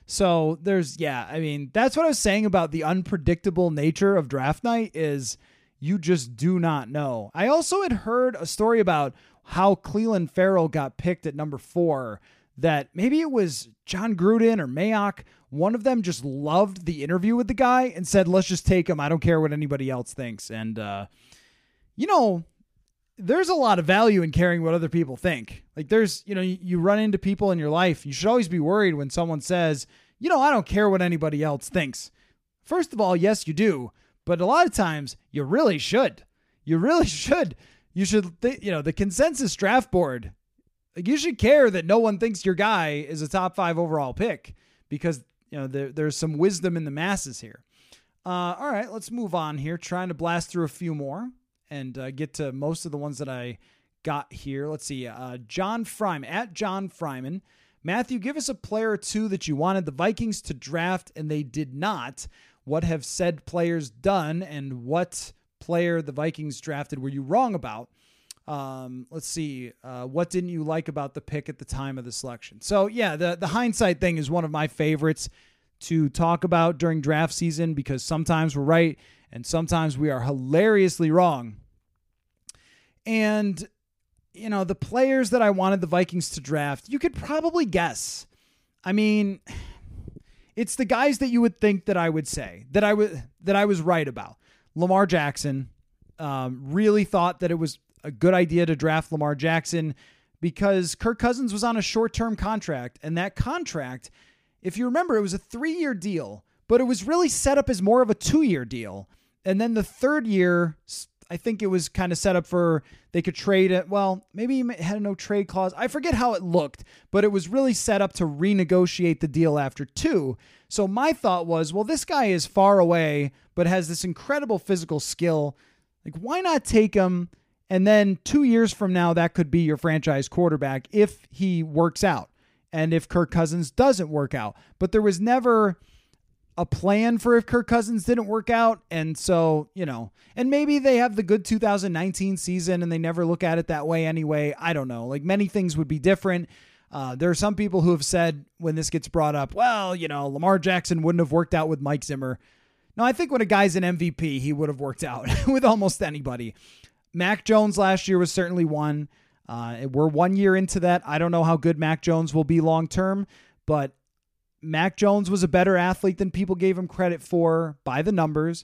So that's what I was saying about the unpredictable nature of draft night is you just do not know. I also had heard a story about how Clelin Ferrell got picked at number 4, that maybe it was John Gruden or Mayock. One of them just loved the interview with the guy and said, let's just take him. I don't care what anybody else thinks. And, there's a lot of value in caring what other people think. Like you run into people in your life. You should always be worried when someone says, I don't care what anybody else thinks. First of all, yes, you do. But a lot of times you really should. You really should. You should, the consensus draft board, like you should care that no one thinks your guy is a top 5 overall pick because, there's some wisdom in the masses here. All right, let's move on here. Trying to blast through a few more and get to most of the ones that I got here. Let's see. John Fryman, at John Fryman. Matthew, give us a player or two that you wanted the Vikings to draft and they did not. What have said players done and what player the Vikings drafted were you wrong about? Let's see. What didn't you like about the pick at the time of the selection? So yeah, the hindsight thing is one of my favorites to talk about during draft season because sometimes we're right and sometimes we are hilariously wrong. And, the players that I wanted the Vikings to draft, you could probably guess. I mean, it's the guys that you would think that I would say that I was right about. Lamar Jackson, really thought that it was a good idea to draft Lamar Jackson because Kirk Cousins was on a short-term contract. And that contract, if you remember, it was a 3-year deal, but it was really set up as more of a 2-year deal. And then the third year, I think it was kind of set up for they could trade it. Well, maybe he had a no trade clause. I forget how it looked, but it was really set up to renegotiate the deal after 2. So my thought was, well, this guy is far away, but has this incredible physical skill. Like, why not take him? And then 2 years from now, that could be your franchise quarterback if he works out and if Kirk Cousins doesn't work out. But there was never a plan for if Kirk Cousins didn't work out. And so, and maybe they have the good 2019 season and they never look at it that way anyway. I don't know. Like many things would be different. There are some people who have said when this gets brought up, well, Lamar Jackson wouldn't have worked out with Mike Zimmer. No, I think when a guy's an MVP, he would have worked out with almost anybody. Mac Jones last year was certainly one. We're 1 year into that. I don't know how good Mac Jones will be long-term, but Mac Jones was a better athlete than people gave him credit for by the numbers.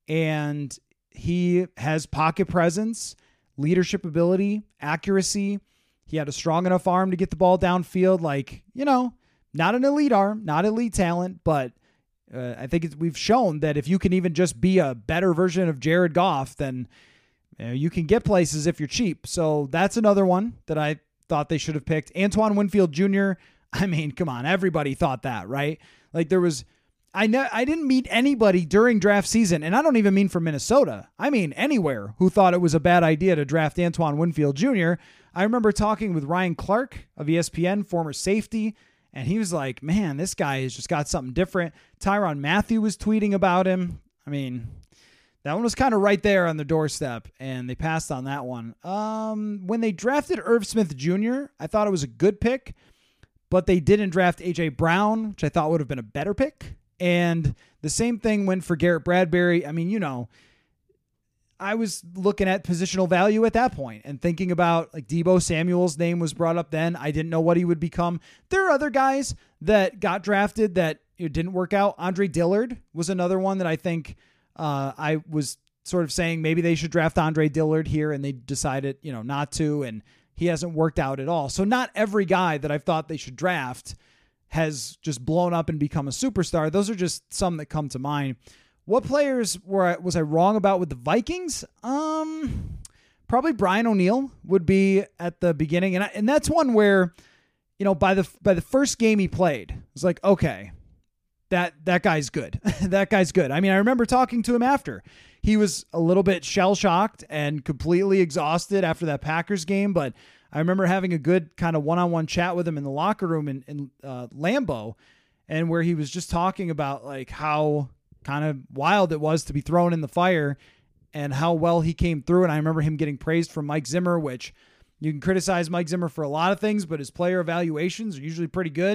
And he has pocket presence, leadership ability, accuracy. He had a strong enough arm to get the ball downfield. Like, not an elite arm, not elite talent, but I think we've shown that if you can even just be a better version of Jared Goff, then you can get places if you're cheap. So that's another one that I thought they should have picked. Antoine Winfield Jr., I mean, come on, everybody thought that, right? Like I didn't meet anybody during draft season, and I don't even mean from Minnesota. I mean anywhere who thought it was a bad idea to draft Antoine Winfield Jr. I remember talking with Ryan Clark of ESPN, former safety, and he was like, man, this guy has just got something different. Tyrann Mathieu was tweeting about him. I mean, that one was kind of right there on the doorstep, and they passed on that one. When they drafted Irv Smith Jr., I thought it was a good pick, but they didn't draft A.J. Brown, which I thought would have been a better pick. And the same thing went for Garrett Bradbury. I mean, I was looking at positional value at that point and thinking about like Deebo Samuel's name was brought up then. I didn't know what he would become. There are other guys that got drafted that it didn't work out. Andre Dillard was another one that I think I was sort of saying maybe they should draft Andre Dillard here, and they decided, not to, and he hasn't worked out at all. So not every guy that I've thought they should draft has just blown up and become a superstar. Those are just some that come to mind. What players was I wrong about with the Vikings? Probably Brian O'Neill would be at the beginning, and that's one where, by the first game he played, it was like, okay, that guy's good. That guy's good. I mean, I remember talking to him after. He was a little bit shell-shocked and completely exhausted after that Packers game, but I remember having a good kind of one-on-one chat with him in the locker room in Lambeau, and where he was just talking about like how kind of wild it was to be thrown in the fire and how well he came through. And I remember him getting praised from Mike Zimmer, which you can criticize Mike Zimmer for a lot of things, but his player evaluations are usually pretty good.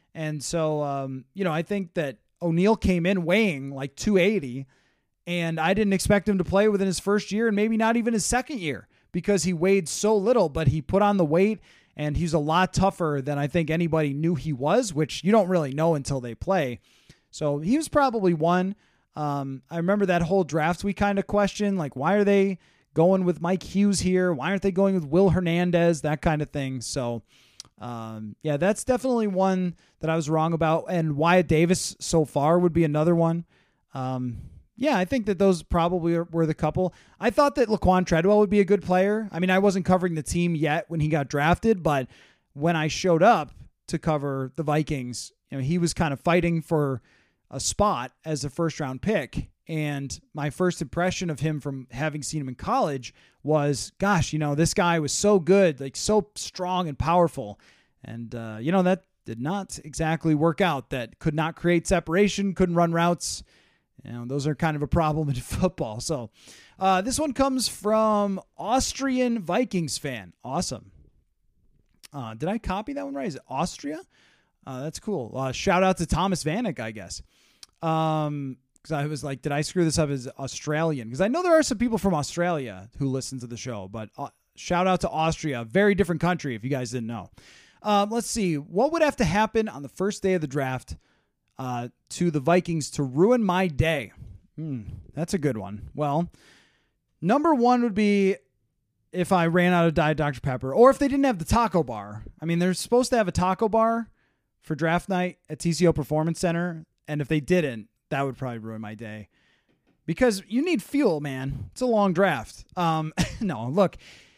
And so, I think that O'Neal came in weighing like 280, and I didn't expect him to play within his first year and maybe not even his second year because he weighed so little, but he put on the weight, and he's a lot tougher than I think anybody knew he was, which you don't really know until they play. So he was probably one. I remember that whole draft we kind of questioned, like, why are they going with Mike Hughes here? Why aren't they going with Will Hernandez? That kind of thing. So, that's definitely one that I was wrong about. And Wyatt Davis so far would be another one. I think that those probably were the couple. I thought that Laquan Treadwell would be a good player. I mean, I wasn't covering the team yet when he got drafted, but when I showed up to cover the Vikings, he was kind of fighting for a spot as a first-round pick. And my first impression of him from having seen him in college was, gosh, this guy was so good, like so strong and powerful. And, that did not exactly work out. That could not create separation, couldn't run routes. Those are kind of a problem in football. So this one comes from Austrian Vikings fan. Awesome. Did I copy that one right? Is it Austria? That's cool. Shout out to Thomas Vanek, I guess. Because I was like, did I screw this up as Australian? Because I know there are some people from Australia who listen to the show, but shout out to Austria. Very different country if you guys didn't know. Let's see. What would have to happen on the first day of the draft to the Vikings to ruin my day? That's a good one. Well, number one would be if I ran out of Diet Dr. Pepper, or if they didn't have the taco bar. I mean, they're supposed to have a taco bar for draft night at TCO Performance Center, and if they didn't, that would probably ruin my day. Because you need fuel, man. It's a long draft. No, look,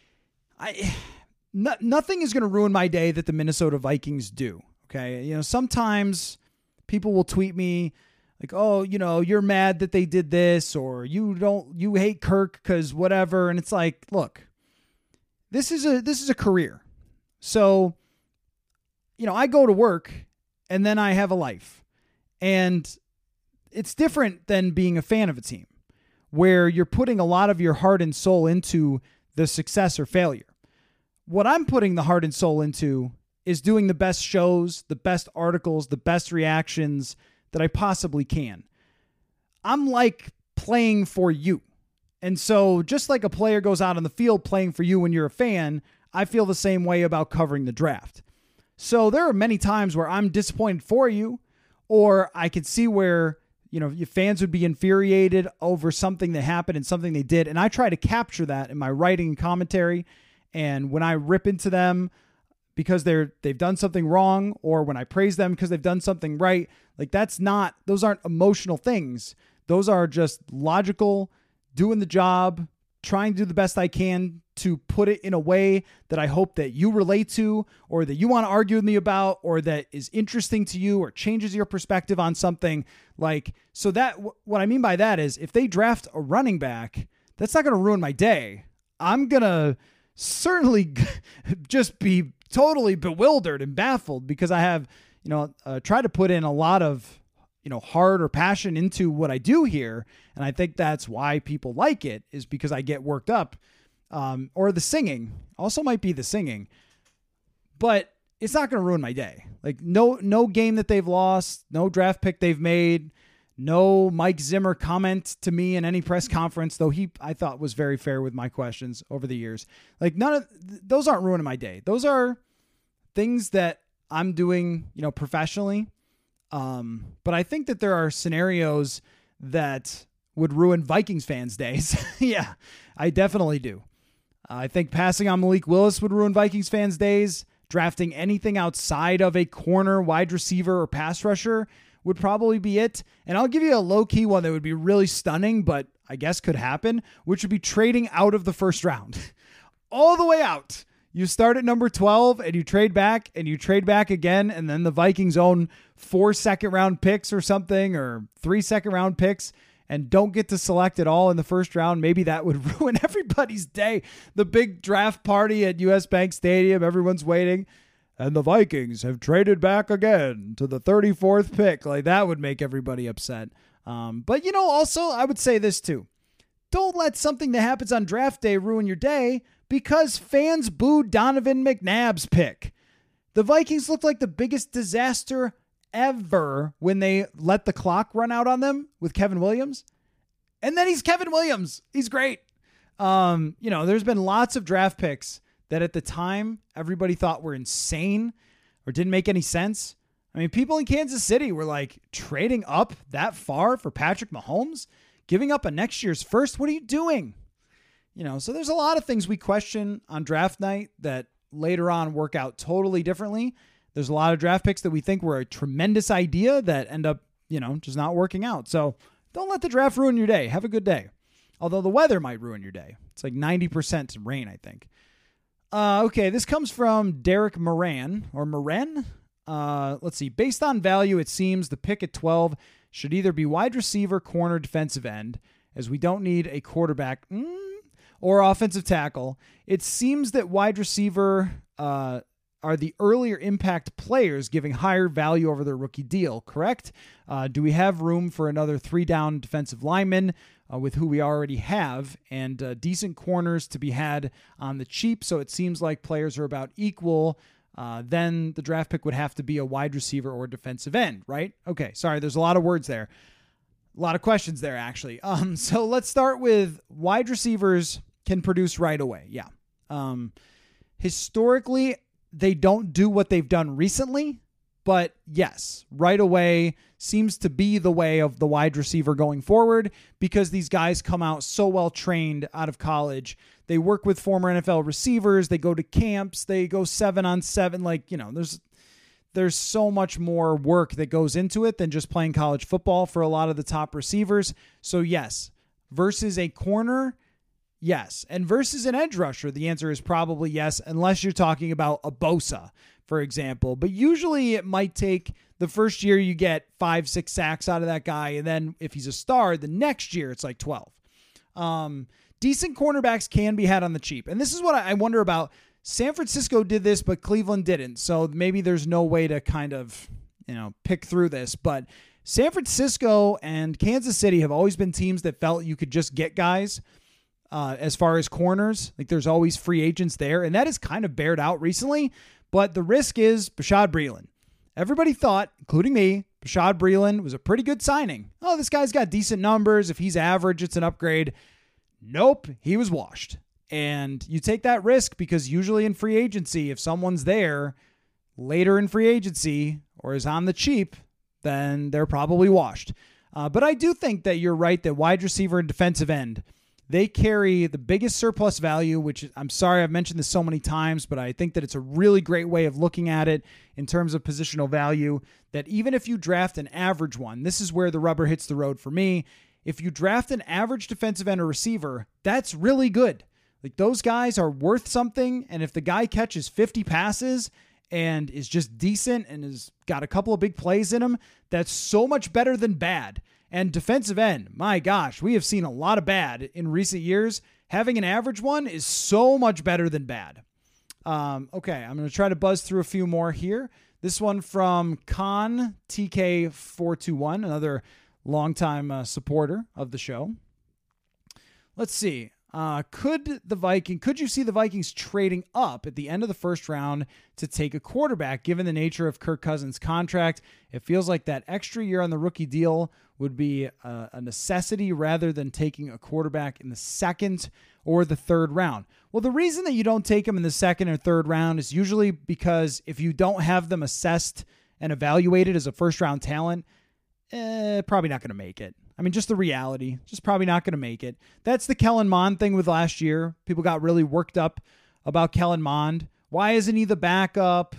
nothing is going to ruin my day that the Minnesota Vikings do. Okay, sometimes people will tweet me like, "Oh, you're mad that they did this," or you hate Kirk because whatever. And it's like, look, this is a career. So, I go to work and then I have a life, and it's different than being a fan of a team where you're putting a lot of your heart and soul into the success or failure. What I'm putting the heart and soul into is doing the best shows, the best articles, the best reactions that I possibly can. I'm like playing for you. And so just like a player goes out on the field playing for you when you're a fan, I feel the same way about covering the draft. So there are many times where I'm disappointed for you, or I could see where your fans would be infuriated over something that happened and something they did. And I try to capture that in my writing and commentary. And when I rip into them because they've done something wrong, or when I praise them because they've done something right, like those aren't emotional things. Those are just logical, doing the job, trying to do the best I can to put it in a way that I hope that you relate to, or that you want to argue with me about, or that is interesting to you or changes your perspective on something. Like, so that what I mean by that is if they draft a running back, that's not going to ruin my day. I'm going to certainly just be totally bewildered and baffled because I have, try to put in a lot of, heart or passion into what I do here. And I think that's why people like it, is because I get worked up. Or the singing also might be the singing, but it's not going to ruin my day. Like no game that they've lost, no draft pick they've made, no Mike Zimmer comment to me in any press conference, though I thought was very fair with my questions over the years. Like none of those aren't ruining my day. Those are things that I'm doing, professionally. But I think that there are scenarios that would ruin Vikings fans' days. Yeah, I definitely do. I think passing on Malik Willis would ruin Vikings fans' days. Drafting anything outside of a corner, wide receiver, or pass rusher would probably be it. And I'll give you a low-key one that would be really stunning, but I guess could happen, which would be trading out of the first round. All the way out. You start at number 12 and you trade back and you trade back again, and then the Vikings own 4 second-round picks or something, or 3 second-round picks, and don't get to select at all in the first round. Maybe that would ruin everybody's day. The big draft party at US Bank Stadium, everyone's waiting, and the Vikings have traded back again to the 34th pick. Like, that would make everybody upset. But, also, I would say this too. Don't let something that happens on draft day ruin your day because fans booed Donovan McNabb's pick. The Vikings looked like the biggest disaster ever when they let the clock run out on them with Kevin Williams. And then he's Kevin Williams. He's great. There's been lots of draft picks that at the time everybody thought were insane or didn't make any sense. I mean, people in Kansas City were like trading up that far for Patrick Mahomes, giving up a next year's first. What are you doing? So there's a lot of things we question on draft night that later on work out totally differently. There's a lot of draft picks that we think were a tremendous idea that end up, just not working out. So don't let the draft ruin your day. Have a good day. Although the weather might ruin your day. It's like 90% rain, I think. Okay, this comes from Derek Moran, or Moren. Let's see. Based on value, it seems the pick at 12 should either be wide receiver, corner, defensive end, as we don't need a quarterback or offensive tackle. It seems that wide receiver are the earlier impact players, giving higher value over their rookie deal, correct? Do we have room for another 3-down defensive lineman with who we already have, and decent corners to be had on the cheap? So it seems like players are about equal. Then the draft pick would have to be a wide receiver or defensive end, right? Okay, sorry, there's a lot of words there. A lot of questions there, actually. So let's start with wide receivers can produce right away. Yeah. Historically, they don't do what they've done recently, but yes, right away seems to be the way of the wide receiver going forward because these guys come out so well trained out of college. They work with former NFL receivers. They go to camps. They go 7-on-7. There's so much more work that goes into it than just playing college football for a lot of the top receivers. So yes, versus a corner, yes. And versus an edge rusher, the answer is probably yes, unless you're talking about a Bosa, for example. But usually it might take the first year you get 5-6 sacks out of that guy. And then if he's a star, the next year it's like 12. Decent cornerbacks can be had on the cheap. And this is what I wonder about. San Francisco did this, but Cleveland didn't. So maybe there's no way to kind of, pick through this. But San Francisco and Kansas City have always been teams that felt you could just get guys as far as corners. Like there's always free agents there. And that is kind of bared out recently. But the risk is Bashaud Breeland. Everybody thought, including me, Bashaud Breeland was a pretty good signing. Oh, this guy's got decent numbers. If he's average, it's an upgrade. Nope, he was washed. And you take that risk because usually in free agency, if someone's there later in free agency or is on the cheap, then they're probably washed. But I do think that you're right that wide receiver and defensive end, they carry the biggest surplus value, which I'm sorry I've mentioned this so many times, but I think that it's a really great way of looking at it in terms of positional value, that even if you draft an average one, this is where the rubber hits the road for me. If you draft an average defensive end or receiver, that's really good. Like those guys are worth something. And if the guy catches 50 passes and is just decent and has got a couple of big plays in him, that's so much better than bad. And defensive end, my gosh, we have seen a lot of bad in recent years. Having an average one is so much better than bad. Okay, I'm going to try to buzz through a few more here. This one from Con TK421, another longtime supporter of the show. Let's see. Could you see the Vikings trading up at the end of the first round to take a quarterback, given the nature of Kirk Cousins' contract? It feels like that extra year on the rookie deal would be a necessity rather than taking a quarterback in the second or the third round. Well, the reason that you don't take them in the second or third round is usually because if you don't have them assessed and evaluated as a first-round talent, probably not going to make it. I mean, just the reality, just probably not going to make it. That's the Kellen Mond thing with last year. People got really worked up about Kellen Mond. Why isn't he the backup?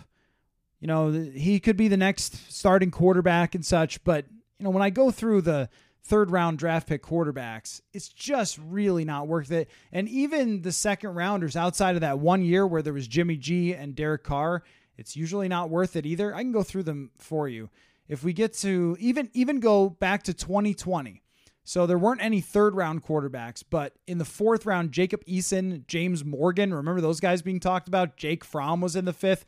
He could be the next starting quarterback and such. But, when I go through the third round draft pick quarterbacks, it's just really not worth it. And even the second rounders outside of that 1 year where there was Jimmy G and Derek Carr, it's usually not worth it either. I can go through them for you. If we get to even go back to 2020, so there weren't any third round quarterbacks, but in the fourth round, Jacob Eason, James Morgan, remember those guys being talked about? Jake Fromm was in the fifth.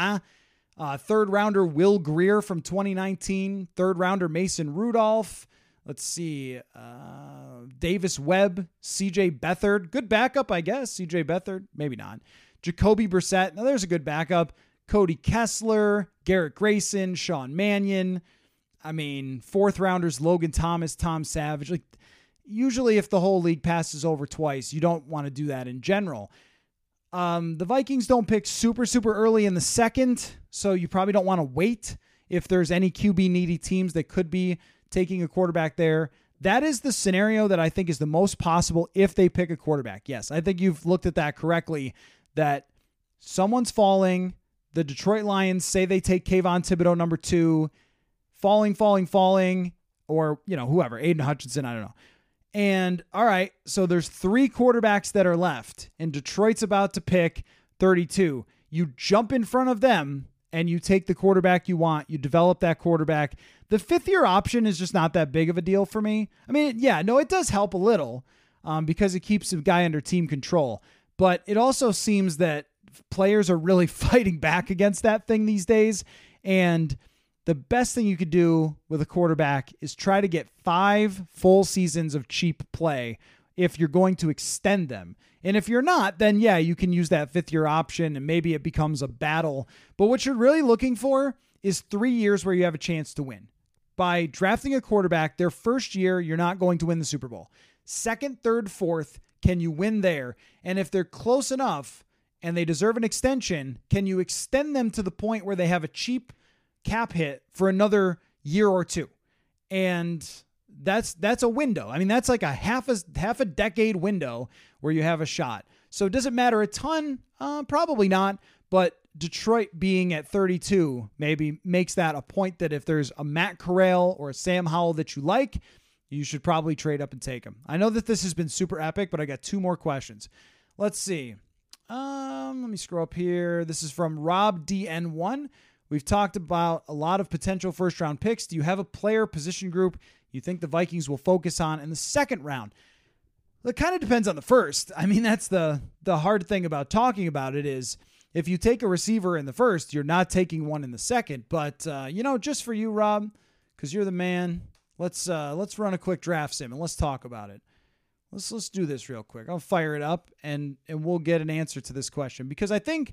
Third rounder Will Grier from 2019. Third rounder Mason Rudolph. Let's see. Davis Webb, CJ Beathard. Good backup, I guess. CJ Beathard, maybe not. Jacoby Brissett. Now there's a good backup. Cody Kessler, Garrett Grayson, Sean Mannion. I mean, 4th rounders, Logan Thomas, Tom Savage. Like, usually if the whole league passes over twice, you don't want to do that in general. The Vikings don't pick super early in the second, so you probably don't want to wait if there's any QB needy teams that could be taking a quarterback there. That is the scenario that I think is the most possible if they pick a quarterback. Yes, I think you've looked at that correctly, that someone's falling. The Detroit Lions say they take Kayvon Thibodeau number 2, falling, or, whoever, Aiden Hutchinson, I don't know. And all right, so there's 3 quarterbacks that are left, and Detroit's about to pick 32. You jump in front of them and you take the quarterback you want. You develop that quarterback. The 5th-year option is just not that big of a deal for me. I mean, it does help a little because it keeps the guy under team control. But it also seems that players are really fighting back against that thing these days. And the best thing you could do with a quarterback is try to get 5 full seasons of cheap play if you're going to extend them. And if you're not, then you can use that 5th-year option and maybe it becomes a battle. But what you're really looking for is 3 years where you have a chance to win. By drafting a quarterback, their first year, you're not going to win the Super Bowl. 2nd, 3rd, 4th, can you win there? And if they're close enough and they deserve an extension, can you extend them to the point where they have a cheap cap hit for another year or 2? And that's a window. I mean, that's like a half a decade window where you have a shot. So does it matter a ton? Probably not. But Detroit being at 32 maybe makes that a point that if there's a Matt Corral or a Sam Howell that you like, you should probably trade up and take them. I know that this has been super epic, but I got 2 more questions. Let's see. Let me scroll up here. This is from Rob DN1. We've talked about a lot of potential first-round picks. Do you have a player position group you think the Vikings will focus on in the 2nd round? Well, it kind of depends on the first. I mean, that's the hard thing about talking about it is if you take a receiver in the first, you're not taking one in the second. But, just for you, Rob, because you're the man, let's run a quick draft sim and let's talk about it. Let's do this real quick. I'll fire it up and we'll get an answer to this question because I think,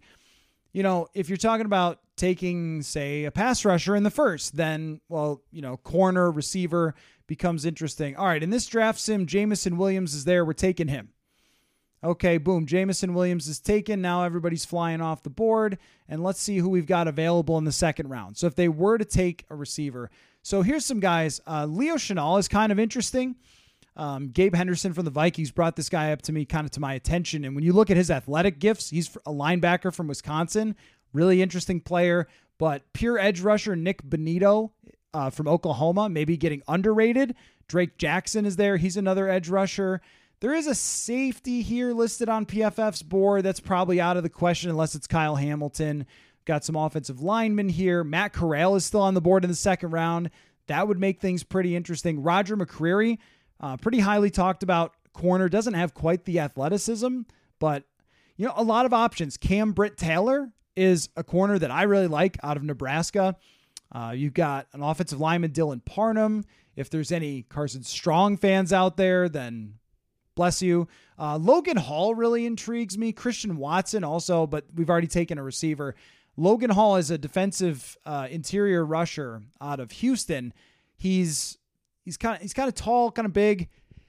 if you're talking about taking, say, a pass rusher in the first, then, corner, receiver becomes interesting. All right, in this draft sim, Jameson Williams is there. We're taking him. Okay, boom. Jameson Williams is taken. Now everybody's flying off the board. And let's see who we've got available in the 2nd round. So if they were to take a receiver. So here's some guys. Leo Chenal is kind of interesting. Gabe Henderson from the Vikings brought this guy up to me, kind of to my attention. And when you look at his athletic gifts, he's a linebacker from Wisconsin, really interesting player, but pure edge rusher Nick Bonito from Oklahoma, maybe getting underrated. Drake Jackson is there. He's another edge rusher. There is a safety here listed on PFF's board. That's probably out of the question unless it's Kyle Hamilton. Got some offensive linemen here. Matt Corral is still on the board in the 2nd round. That would make things pretty interesting. Roger McCreary, pretty highly talked about corner, doesn't have quite the athleticism, but a lot of options. Cam Britt-Taylor is a corner that I really like out of Nebraska. You've got an offensive lineman, Dylan Parham. If there's any Carson Strong fans out there, then bless you. Logan Hall really intrigues me. Christian Watson also, but we've already taken a receiver. Logan Hall is a defensive interior rusher out of Houston. He's kind of tall, kind of big.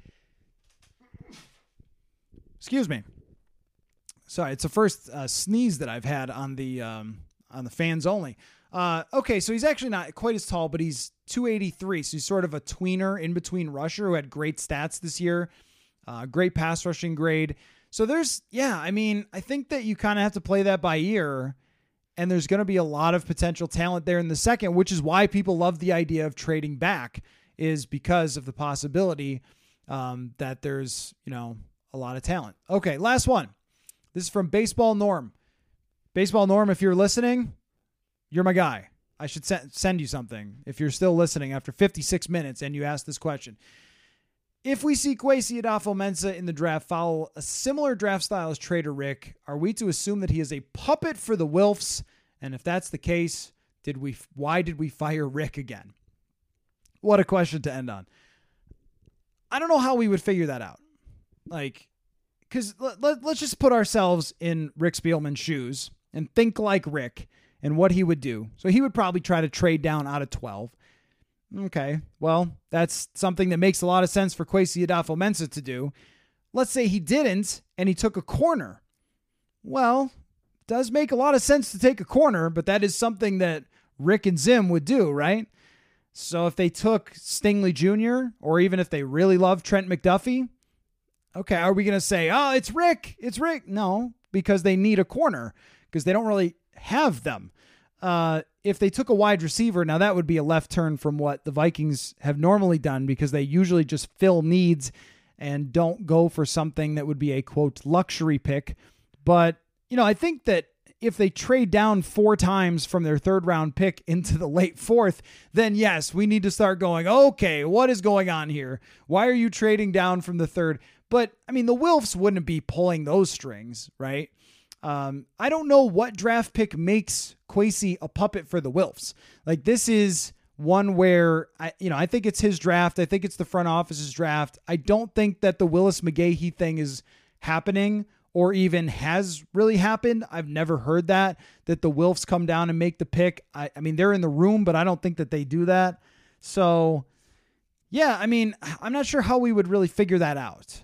Excuse me. Sorry, it's the first sneeze that I've had on the fans only. Okay, so he's actually not quite as tall, but he's 283, so he's sort of a tweener in between rusher who had great stats this year, great pass rushing grade. So I think that you kind of have to play that by ear, and there's going to be a lot of potential talent there in the 2nd, which is why people love the idea of trading back, is because of the possibility that there's, a lot of talent. Okay, last one. This is from Baseball Norm. Baseball Norm, if you're listening, you're my guy. I should send you something if you're still listening after 56 minutes and you ask this question. If we see Kwesi Adolfo-Mensah in the draft follow a similar draft style as Trader Rick, are we to assume that he is a puppet for the Wilfs? And if that's the case, why did we fire Rick again? What a question to end on. I don't know how we would figure that out. Because let's just put ourselves in Rick Spielman's shoes and think like Rick and what he would do. So he would probably try to trade down out of 12. Okay, well, that's something that makes a lot of sense for Kwesi Adolfo-Mensah to do. Let's say he didn't, and he took a corner. Well, it does make a lot of sense to take a corner, but that is something that Rick and Zim would do, right? So if they took Stingley Jr., or even if they really love Trent McDuffie, okay, are we going to say, oh, it's Rick? It's Rick. No, because they need a corner because they don't really have them. If they took a wide receiver, now that would be a left turn from what the Vikings have normally done because they usually just fill needs and don't go for something that would be a, quote, luxury pick. But, I think that if they trade down 4 times from their 3rd round pick into the late 4th, then yes, we need to start going, okay, what is going on here? Why are you trading down from the 3rd? But, the Wilfs wouldn't be pulling those strings, right? I don't know what draft pick makes Kwesi a puppet for the Wilfs. Like, this is one where, I think it's his draft. I think it's the front office's draft. I don't think that the Willis McGahee thing is happening or even has really happened. I've never heard that the Wilfs come down and make the pick. I mean, they're in the room, but I don't think that they do that. So, yeah, I'm not sure how we would really figure that out.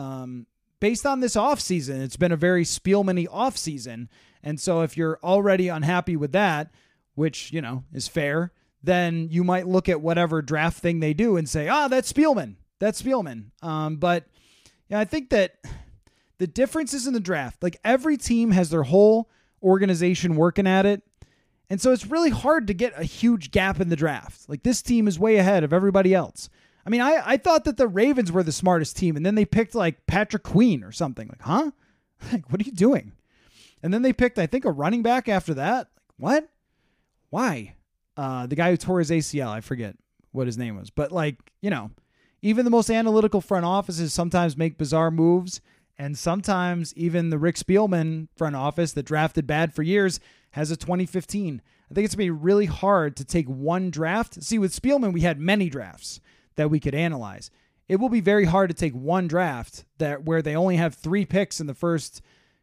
Based on this offseason, it's been a very Spielman-y offseason. And so if you're already unhappy with that, which, is fair, then you might look at whatever draft thing they do and say, that's Spielman. That's Spielman. But I think that the differences in the draft, like every team has their whole organization working at it. And so it's really hard to get a huge gap in the draft. Like this team is way ahead of everybody else. I thought that the Ravens were the smartest team, and then they picked like Patrick Queen or something. Like, huh? Like, what are you doing? And then they picked, I think, a running back after that. Like, what? Why? The guy who tore his ACL, I forget what his name was. But even the most analytical front offices sometimes make bizarre moves, and sometimes even the Rick Spielman front office that drafted bad for years has a 2015. I think it's going to be really hard to take one draft. See, with Spielman, we had many drafts that we could analyze. It will be very hard to take one draft where they only have 3 picks in the first,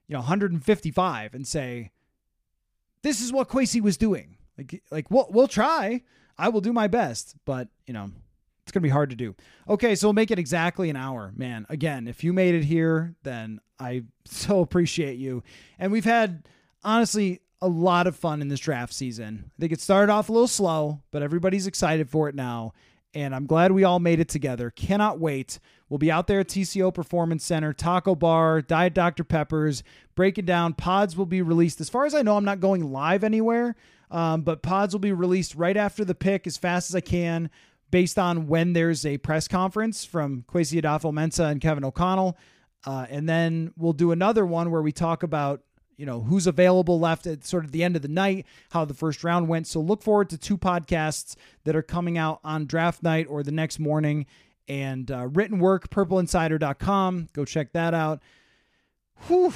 155 and say, this is what Kwesi was doing. Like we'll try. I will do my best, but it's going to be hard to do. Okay, so we'll make it exactly an hour. Man, again, if you made it here, then I so appreciate you. And we've had, honestly, a lot of fun in this draft season. I think it started off a little slow, but everybody's excited for it now. And I'm glad we all made it together. Cannot wait. We'll be out there at TCO Performance Center, Taco Bar, Diet Dr. Peppers, breaking down. Pods will be released. As far as I know, I'm not going live anywhere, but pods will be released right after the pick as fast as I can based on when there's a press conference from Kwesi Adolfo-Mensah and Kevin O'Connell. And then we'll do another one where we talk about who's available left at sort of the end of the night, how the first round went. So look forward to 2 podcasts that are coming out on draft night or the next morning. And written work, purpleinsider.com. Go check that out. Whew.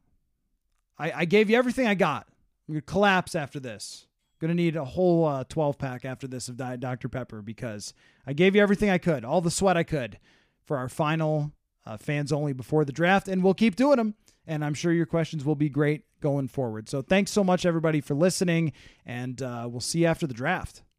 I gave you everything I got. I'm going to collapse after this. I'm going to need a whole 12-pack after this of Diet Dr. Pepper because I gave you everything I could, all the sweat I could for our final fans only before the draft. And we'll keep doing them. And I'm sure your questions will be great going forward. So thanks so much, everybody, for listening, and we'll see you after the draft.